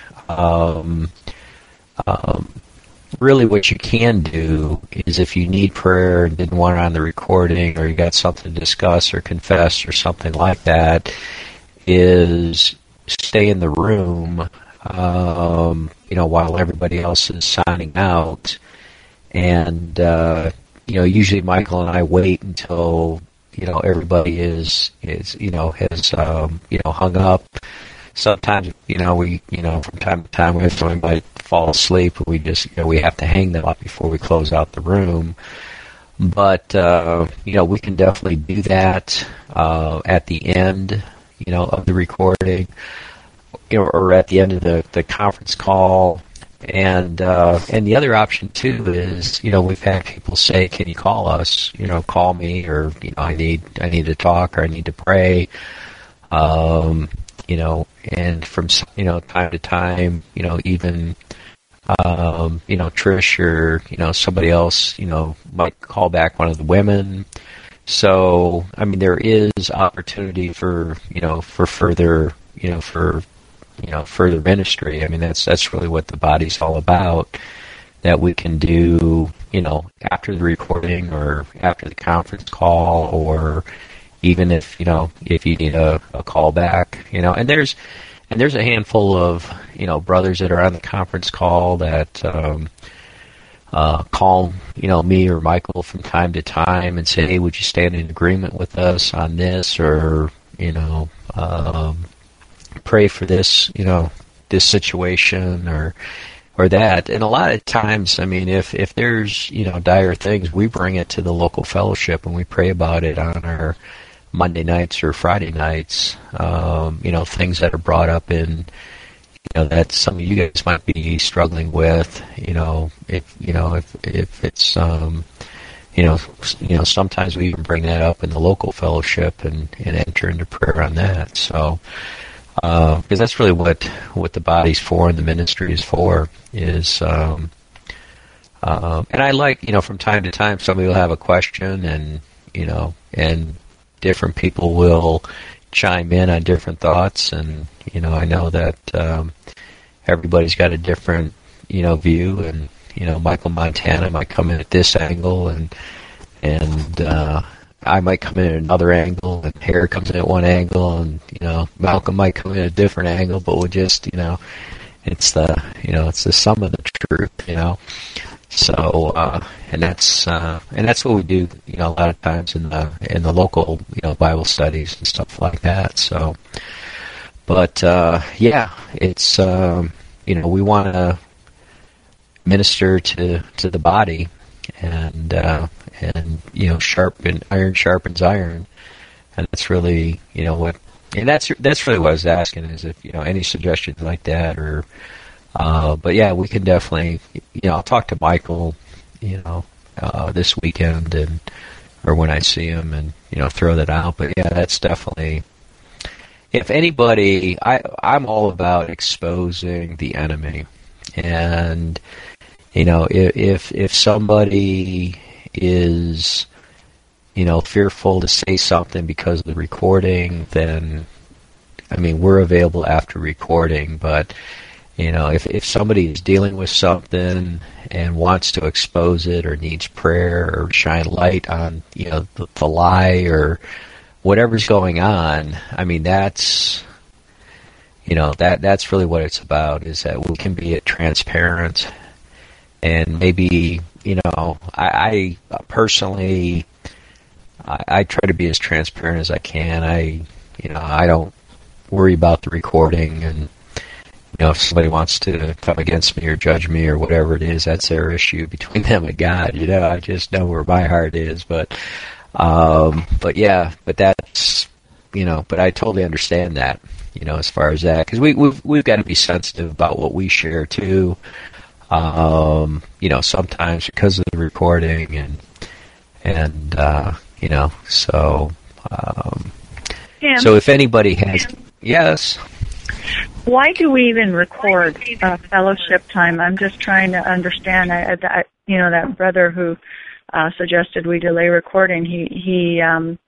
Really what you can do is if you need prayer and didn't want it on the recording, or you got something to discuss or confess or something like that, is stay in the room, while everybody else is signing out. And, usually Michael and I wait until, everybody has hung up. Sometimes, we, from time to time, if somebody might fall asleep, we just, we have to hang them up before we close out the room. But, we can definitely do that at the end, of the recording, or at the end of the conference call. And the other option too is, we've had people say, "Can you call us? Call me," or I need to talk, or I need to pray. And from time to time, even Trish or somebody else, might call back one of the women. So there is opportunity for further further ministry. That's really what the body's all about. That we can do, after the recording or after the conference call, or even if you need a call back, and there's a handful of brothers that are on the conference call that call me or Michael from time to time and say, "Hey, would you stand in agreement with us on this?" or pray for this, this situation or that. And a lot of times, if there's, dire things, we bring it to the local fellowship and we pray about it on our Monday nights or Friday nights. Things that are brought up in, that some of you guys might be struggling with, if it's, sometimes we even bring that up in the local fellowship and enter into prayer on that. So, because that's really what the body's for and the ministry is for, is, and I like, from time to time somebody will have a question and different people will chime in on different thoughts, and, I know that, everybody's got a different, view, and, Michael Montana might come in at this angle, and I might come in at another angle, and Harry comes in at one angle, and Malcolm might come in at a different angle, but we'll just it's the sum of the truth, So and that's what we do, a lot of times in the local Bible studies and stuff like that. So, but it's we want to minister to the body, and iron sharpens iron, and that's really what, and that's really what I was asking, is if any suggestions like that, or but yeah, we can definitely, I'll talk to Michael this weekend, or when I see him, and throw that out. But yeah, that's definitely, if anybody, I'm all about exposing the enemy, and if somebody is fearful to say something because of the recording, then we're available after recording. But if somebody is dealing with something and wants to expose it, or needs prayer, or shine light on the lie or whatever's going on, that's that's really what it's about, is that we can be transparent. And maybe, I personally, I try to be as transparent as I can. I don't worry about the recording, and, if somebody wants to come against me or judge me or whatever it is, that's their issue between them and God. I just know where my heart is. But that's, but I totally understand that, as far as that, because we've got to be sensitive about what we share too. Sometimes because of the recording and so. So if anybody has, yes. Why do we even record fellowship time? I'm just trying to understand. That brother who suggested we delay recording, he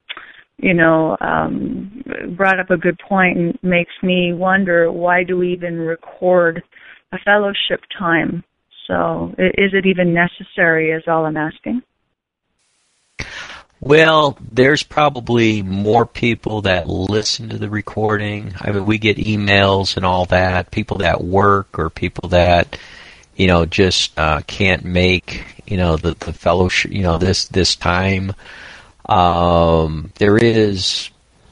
brought up a good point and makes me wonder, why do we even record a fellowship time? So is it even necessary, is all I'm asking? Well, there's probably more people that listen to the recording. I mean, we get emails and all that, people that work or people that, just can't make, the fellowship, this time. There is,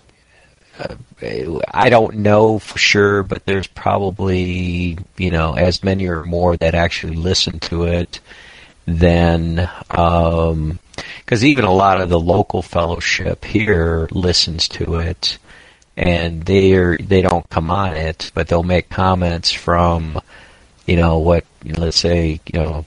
I don't know for sure, but there's probably, as many or more that actually listen to it than, because even a lot of the local fellowship here listens to it, and they don't come on it, but they'll make comments from, let's say,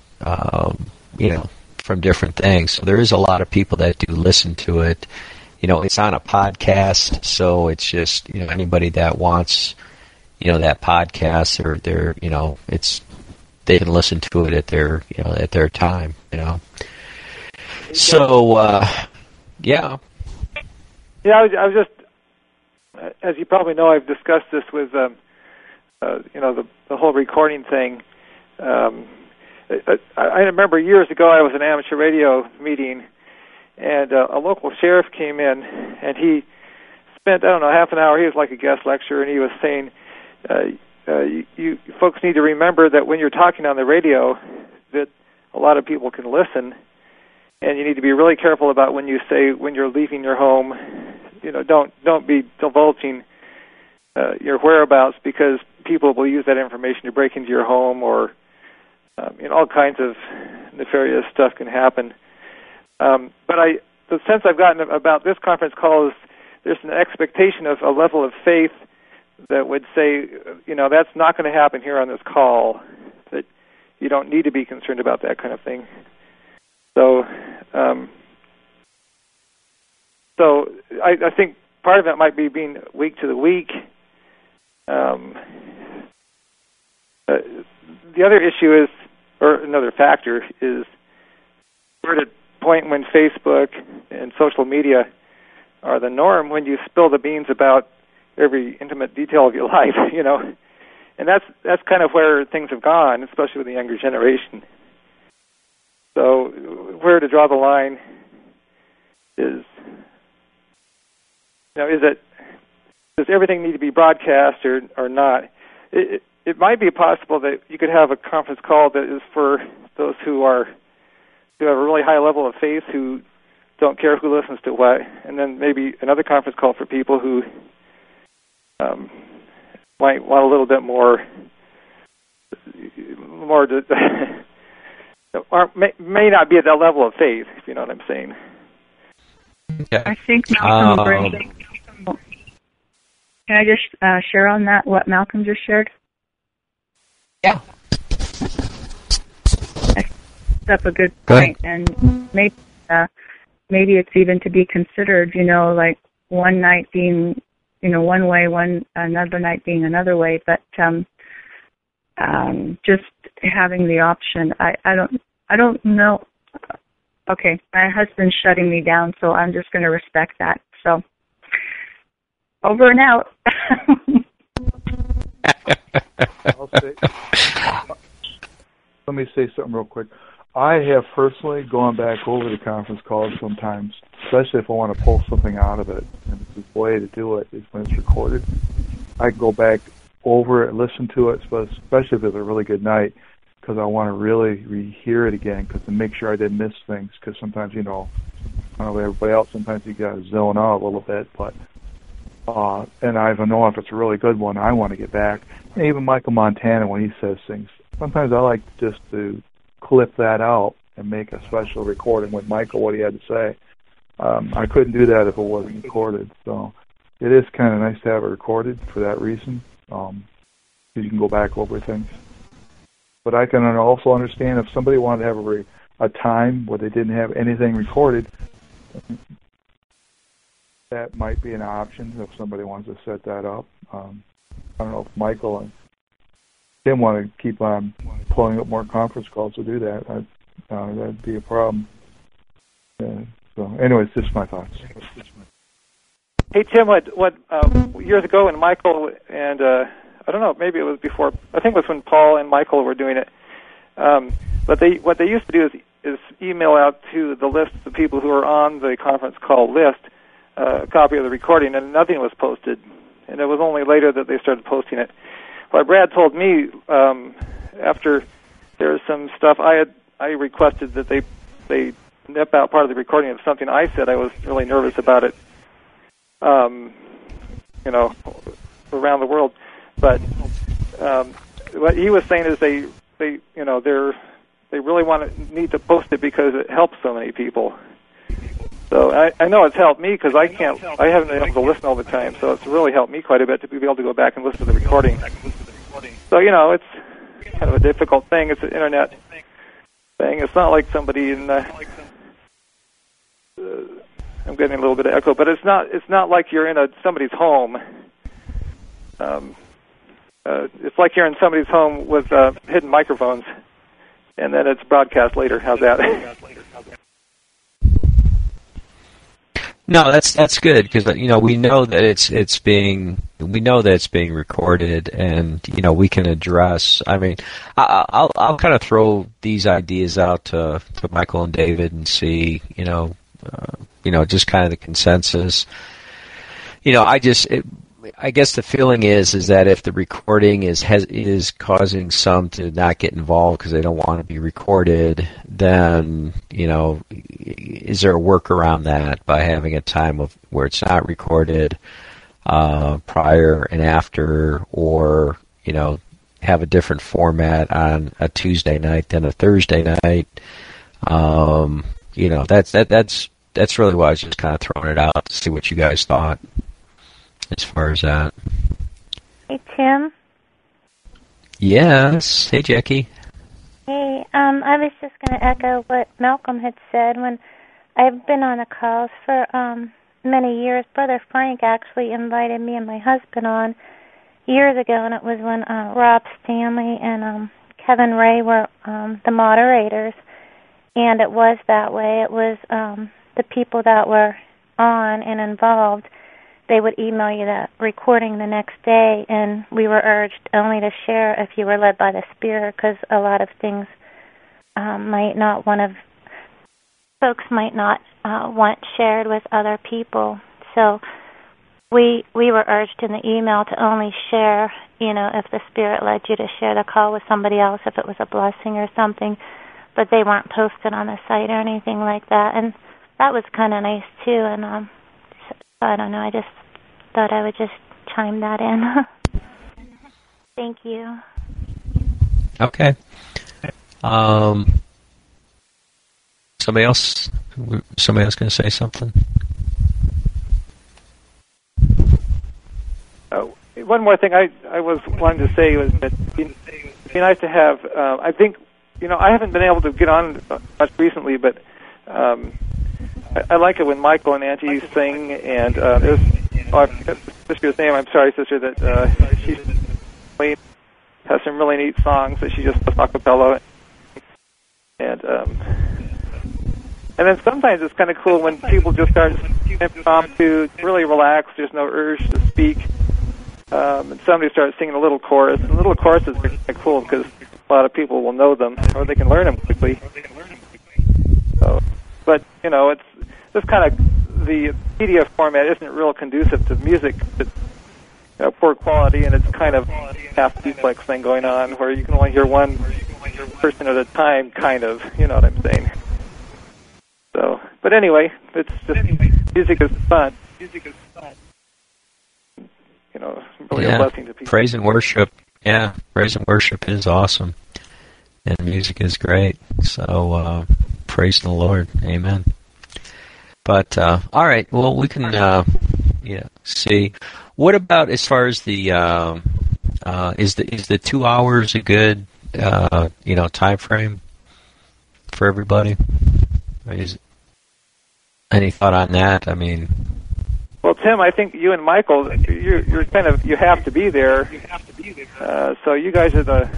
from different things. So there is a lot of people that do listen to it. It's on a podcast, so it's just, anybody that wants, that podcast, or they can listen to it at their time, So, yeah. Yeah, I was just, as you probably know, I've discussed this with, the whole recording thing. I remember years ago I was in an amateur radio meeting, and a local sheriff came in, and he spent, half an hour. He was like a guest lecturer, and he was saying, you folks need to remember that when you're talking on the radio, that a lot of people can listen. And you need to be really careful about when you say when you're leaving your home. Don't be divulging your whereabouts, because people will use that information to break into your home, or all kinds of nefarious stuff can happen. But the sense I've gotten about this conference call is there's an expectation of a level of faith that would say, that's not going to happen here on this call. That you don't need to be concerned about that kind of thing. So, I think part of it might be being week to the week. The other issue is, or another factor is, we're at a point when Facebook and social media are the norm, when you spill the beans about every intimate detail of your life, and that's kind of where things have gone, especially with the younger generation. So where to draw the line is, does everything need to be broadcast or not? It might be possible that you could have a conference call that is for those who have a really high level of faith, who don't care who listens to what, and then maybe another conference call for people who might want a little bit more or may not be at that level of faith, if you know what I'm saying. Okay. I think Malcolm can I just share on that, what Malcolm just shared? Yeah. That's a good point. And maybe it's even to be considered, like one night being, one way, another night being another way, but just having the option. I don't know. Okay, my husband's shutting me down, so I'm just going to respect that. So, over and out. Let me say something real quick. I have personally gone back over the conference calls sometimes, especially if I want to pull something out of it. And the way to do it is when it's recorded. I can go back over it, listen to it, especially if it's a really good night, because I want to really rehear it again, because to make sure I didn't miss things. Because sometimes, I don't know everybody else, sometimes you got to zone out a little bit. But and I know if it's a really good one, I want to get back. And even Michael Montana, when he says things, sometimes I like just to clip that out and make a special recording with Michael, what he had to say. I couldn't do that if it wasn't recorded. So it is kind of nice to have it recorded for that reason, so you can go back over things. But I can also understand if somebody wanted to have a time where they didn't have anything recorded, that might be an option if somebody wants to set that up. I don't know if Michael and Tim want to keep on pulling up more conference calls to do that. That'd be a problem. So, anyways, just my thoughts. Hey, Tim, what years ago when Michael and I don't know, maybe it was before. I think it was when Paul and Michael were doing it. But what they used to do is email out to the list of people who are on the conference call list a copy of the recording, and nothing was posted. And it was only later that they started posting it. Well, Brad told me after there was some stuff I requested that they nip out part of the recording of something I said. I was really nervous about it, around the world. But what he was saying is they really need to post it because it helps so many people. So I know it's helped me because I haven't been able to listen all the time. So it's really helped me quite a bit to be able to go back and listen to the recording. So it's kind of a difficult thing. It's an internet thing. It's not like somebody in. I'm getting a little bit of echo, but it's not like you're in somebody's home. It's like you're in somebody's home with hidden microphones, and then it's broadcast later. How's that? No, that's good because we know that it's being recorded, and we can address. I mean, I'll kind of throw these ideas out to Michael and David and see just kind of the consensus. I guess the feeling is that if the recording is causing some to not get involved because they don't want to be recorded, then is there a work around that by having a time where it's not recorded prior and after, or have a different format on a Tuesday night than a Thursday night? That's really why I was just kind of throwing it out to see what you guys thought. As far as that. Hey, Tim. Yes. Hey, Jackie. Hey, I was just going to echo what Malcolm had said. When I've been on the calls for many years, Brother Frank actually invited me and my husband on years ago, and it was when Rob Stanley and Kevin Ray were the moderators, and it was that way. It was the people that were on and involved. They would email you the recording the next day, and we were urged only to share if you were led by the Spirit, because a lot of things folks might not want shared with other people. So we were urged in the email to only share, if the Spirit led you to share the call with somebody else, if it was a blessing or something, but they weren't posted on the site or anything like that, and that was kind of nice too. And I don't know, I just thought I would just chime that in. Thank you. Okay. Somebody else going to say something? One more thing I was wanting to say was that it'd be nice to have, I think, I haven't been able to get on much recently, but I like it when Michael and Auntie sing, and there's sister's name. I'm sorry, sister, that she has some really neat songs that she just does a cappella, and then sometimes it's kind of cool when people just start impromptu, really relaxed. There's no urge to speak, and somebody starts singing a little chorus. And little choruses are kind of cool because a lot of people will know them, or they can learn them quickly. So, but it's this kind of the media format isn't real conducive to music. It's poor quality, and it's kind of half duplex thing going on where you can only hear one person at a time, kind of. You know what I'm saying? So, but anyway, it's just music is fun. Really a blessing to people. Praise and worship. Yeah, praise and worship is awesome, and music is great. So, praise the Lord. Amen. But all right, well, we can See, what about as far as the is the 2 hours a good time frame for everybody? Any thought on that? I mean, well, Tim, I think you and Michael, you're kind of, you have to be there. So you guys are the.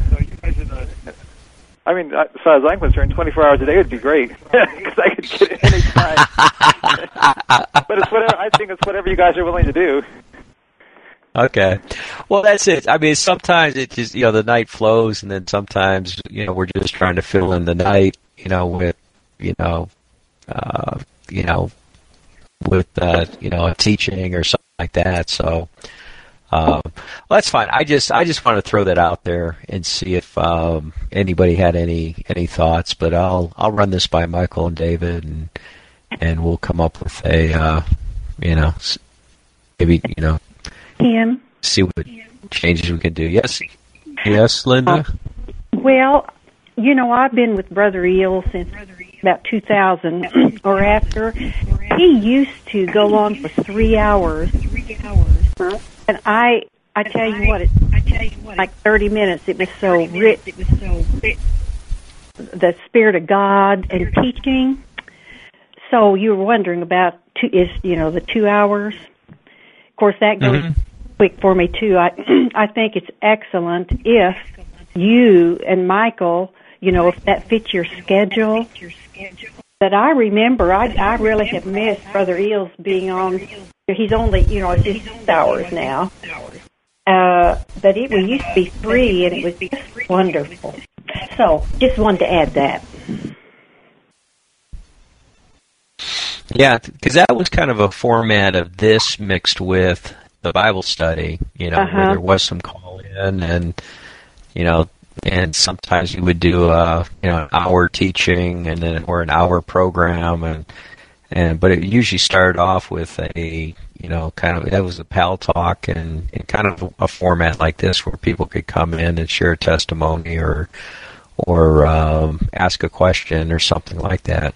I mean, as far as I'm concerned, 24 hours a day would be great because I could get it any time. But it's whatever. I think it's whatever you guys are willing to do. Okay. Well, that's it. I mean, sometimes it just, the night flows, and then sometimes, we're just trying to fill in the night, with, with, a teaching or something like that. So, well, that's fine. I just want to throw that out there and see if anybody had any thoughts. But I'll run this by Michael and David, and we'll come up with a, maybe, Tim? see what changes we can do. Yes, Linda? Well, I've been with Brother Eel since about 2000 or after. He used to go on for 3 hours. And I tell you what, like 30 minutes, it was so rich. The Spirit of God and teaching. So you were wondering about the 2 hours. Of course, that goes quick for me too. I think it's excellent if you and Michael, if that fits your schedule. But I remember, I really have missed Brother Eels being on. He's only, it's just 6 hours now. But we used to be 3, and it was just wonderful. So, just wanted to add that. Yeah, because that was kind of a format of this mixed with the Bible study, where there was some call in, and and sometimes you would do an hour teaching or an hour program, but it usually started off with a that was a pal talk and kind of a format like this where people could come in and share a testimony or ask a question or something like that.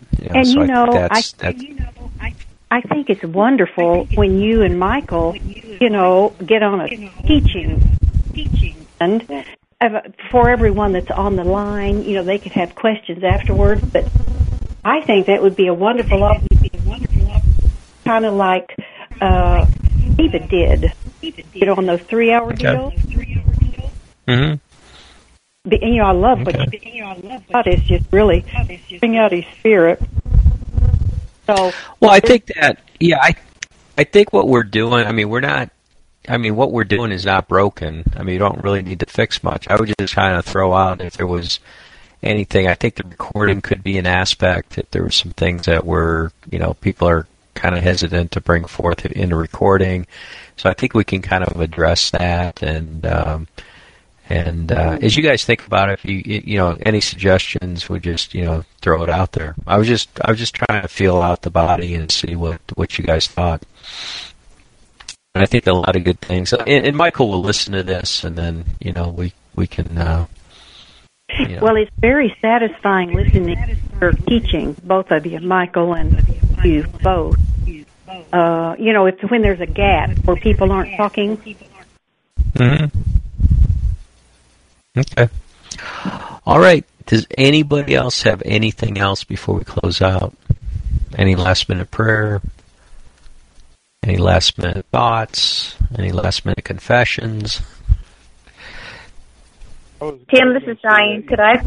I think it's wonderful when you and Michael, get on a teaching, and for everyone that's on the line, they could have questions afterwards. But I think that would be a wonderful opportunity, kind of like David did, on those 3 hour deals. Mm-hmm. I love what God is just really bring out His Spirit. So, well, I think that, I think what we're doing, what we're doing is not broken. You don't really need to fix much. I would just kind of throw out if there was anything. I think the recording could be an aspect, if there were some things that were, people are kind of hesitant to bring forth in a recording. So I think we can kind of address that, and as you guys think about it, if you any suggestions, we just throw it out there. I was just trying to feel out the body and see what you guys thought. And I think a lot of good things. And Michael will listen to this, and then we can. Well, it's very satisfying listening to your teaching, both of you, Michael and you both. It's when there's a gap where people aren't talking. Mm-hmm. Okay. All right. Does anybody else have anything else before we close out? Any last-minute prayer? Any last-minute thoughts? Any last-minute confessions? Tim, this is Diane. Could I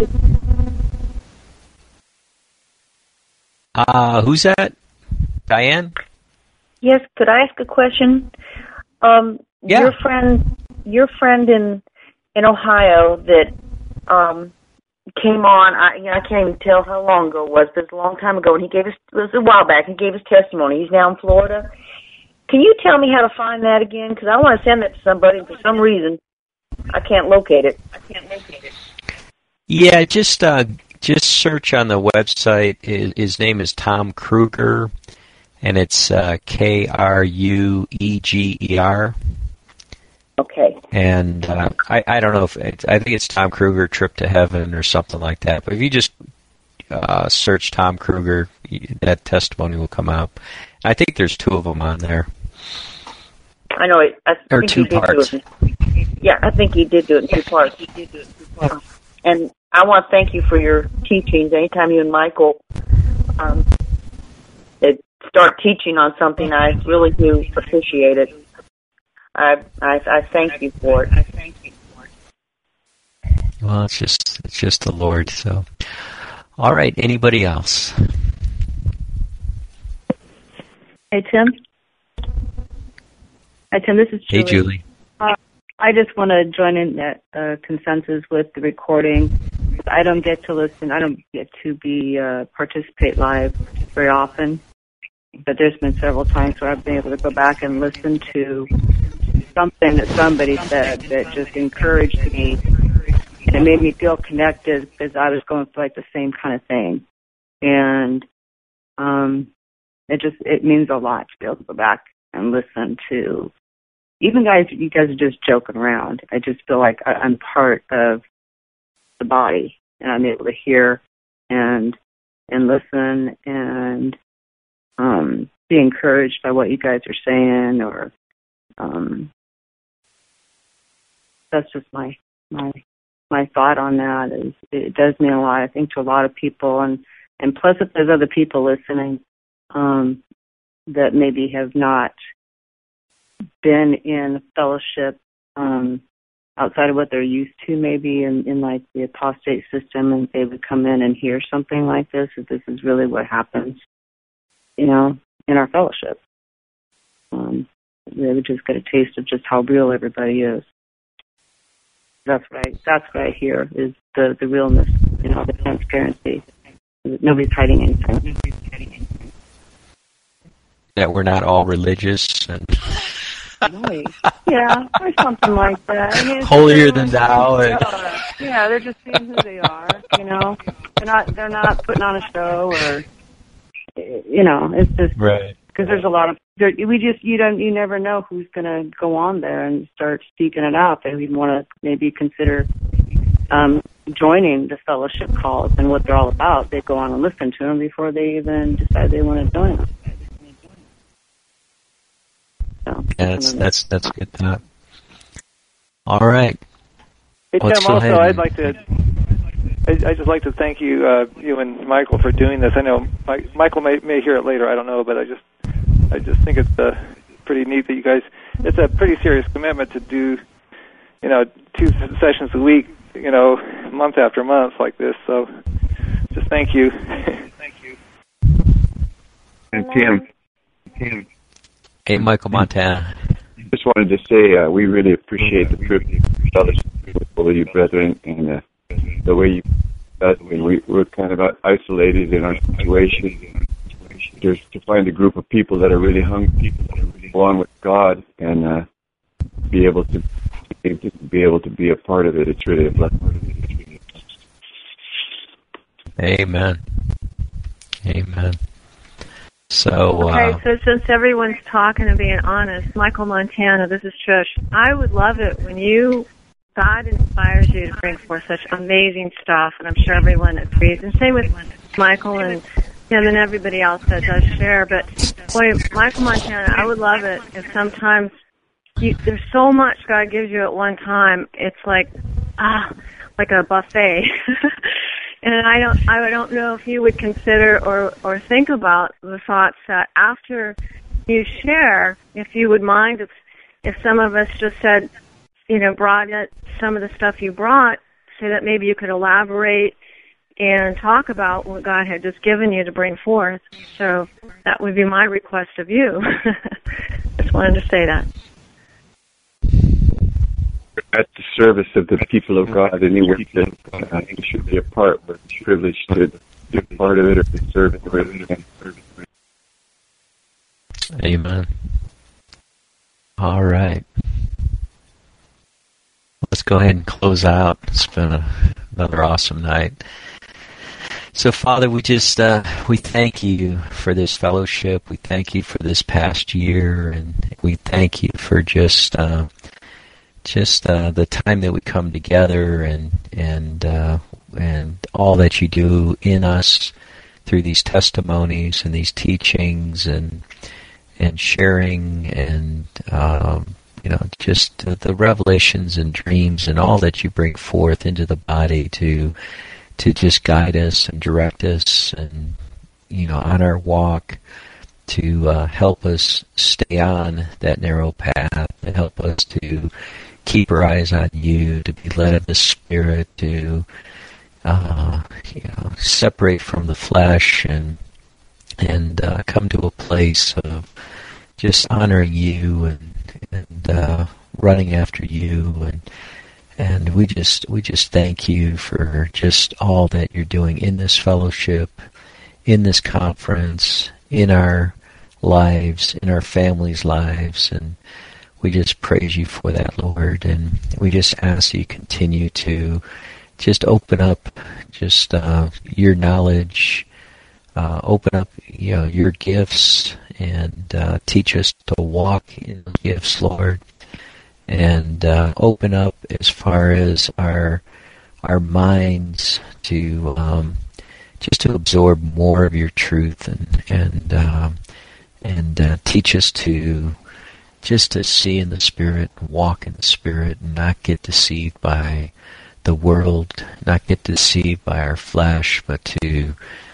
ask who's that? Diane? Yes, could I ask a question? Yeah. Your friend in Ohio that came on, I can't even tell how long ago it was, but it's a long time ago, and it was a while back, he gave his testimony. He's now in Florida. Can you tell me how to find that again? Because I want to send that to somebody, and for some reason, I can't locate it. Yeah, just search on the website. His name is Tom Kruger, and it's Krueger. Okay. And I don't know I think it's Tom Kruger Trip to Heaven or something like that. But if you just search Tom Kruger, that testimony will come up. I think there's 2 of them on there. I know it. I or think two he did parts. do it. Yeah, I think he did do it in 2 parts. And I want to thank you for your teachings. Anytime you and Michael start teaching on something, I really do appreciate it. I thank you for it. Well, it's just the Lord. So, all right. Anybody else? Hey, Tim. Hi, Tim. This is Julie. Hey, Julie. I just want to join in that consensus with the recording. I don't get to listen. I don't get to participate live very often. But there's been several times where I've been able to go back and listen to something that somebody said that just encouraged me, and it made me feel connected because I was going through like the same kind of thing. And it means a lot to be able to go back and listen to. Even you guys are just joking around. I just feel like I'm part of the body, and I'm able to hear and listen and be encouraged by what you guys are saying, or that's just my thought on that. Is it does mean a lot, I think, to a lot of people, and plus if there's other people listening that maybe have not been in fellowship outside of what they're used to, maybe in like the apostate system, and they would come in and hear something like this, that this is really what happens, in our fellowship. They would just get a taste of just how real everybody is. That's what I hear, is the realness, the transparency. Nobody's hiding anything. That we're not all religious and Right. Yeah, or something like that. I mean, holier than thou. Yeah, they're just being who they are. They're not putting on a show, or it's just right. Because there's a lot of you never know who's going to go on there and start speaking it out. They would want to maybe consider joining the fellowship calls and what they're all about. They go on and listen to them before they even decide they want to join them. So, yeah, that's good to know. All right. Hey, Let's Tim, go also, ahead. I'd just like to thank you, you and Michael, for doing this. I know Michael may hear it later. I don't know, but I just think it's pretty neat that you guys. It's a pretty serious commitment to do, 2 sessions a week, month after month like this. So, just thank you. Thank you. And Tim. Hey, Michael Montana. Just wanted to say we really appreciate the privilege of fellowship with all of you brethren, and the way you we're kind of isolated in our situation. Just to find a group of people that are really hungry, go on with God, and be able to be a part of it. It's really a blessing. Amen. So, so since everyone's talking and being honest, Michael Montana, this is Trish. I would love it when God inspires you to bring forth such amazing stuff, and I'm sure everyone agrees. And same with Michael and then everybody else that does share. But boy, Michael Montana, I would love it if sometimes there's so much God gives you at one time. It's like a buffet. And I don't know if you would consider or think about the thoughts that after you share, if you would mind if some of us just said, brought some of the stuff you brought, so that maybe you could elaborate and talk about what God had just given you to bring forth. So that would be my request of you. Just wanted to say that. At the service of the people of God, anyone that should be a part, we're privileged to be part of it or to serve it. Amen. All right. Let's go ahead and close out. It's been another awesome night. So, Father, we just we thank you for this fellowship. We thank you for this past year, and we thank you for just the time that we come together and all that you do in us through these testimonies and these teachings and sharing and just the revelations and dreams and all that you bring forth into the body to just guide us and direct us and on our walk, to help us stay on that narrow path, and help us to keep our eyes on you, to be led of the Spirit, to separate from the flesh and come to a place of just honoring you and running after you, and we just thank you for just all that you're doing in this fellowship, in this conference, in our lives, in our families' lives, and we just praise you for that, Lord, and we just ask that you continue to just open up just your knowledge, open up your gifts, and teach us to walk in those gifts, Lord, and open up as far as our minds to just to absorb more of your truth, and teach us to just to see in the Spirit, walk in the Spirit, and not get deceived by the world, not get deceived by our flesh, but to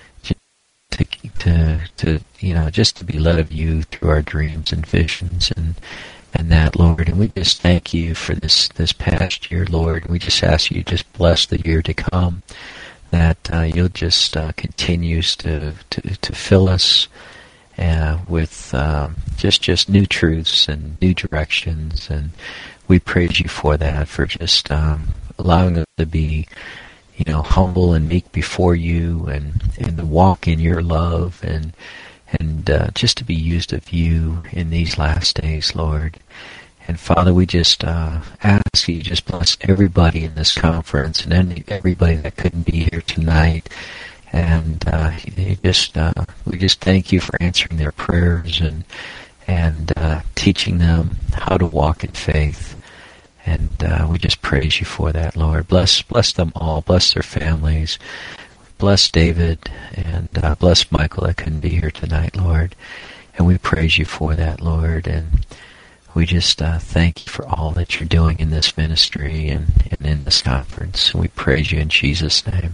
just to be led of you through our dreams and visions and that, Lord. And we just thank you for this past year, Lord. We just ask you just bless the year to come, that you'll just continue to fill us with just new truths and new directions, and we praise you for that, for just allowing us to be humble and meek before you, and to walk in your love, and just to be used of you in these last days, Lord. And Father, we just ask you just bless everybody in this conference and everybody that couldn't be here tonight. And we just thank you for answering their prayers and teaching them how to walk in faith. And we just praise you for that, Lord. Bless them all. Bless their families. Bless David, and bless Michael that couldn't be here tonight, Lord. And we praise you for that, Lord. And we just thank you for all that you're doing in this ministry and in this conference. And we praise you in Jesus' name.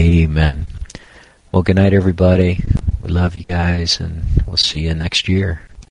Amen. Well, good night, everybody. We love you guys, and we'll see you next year.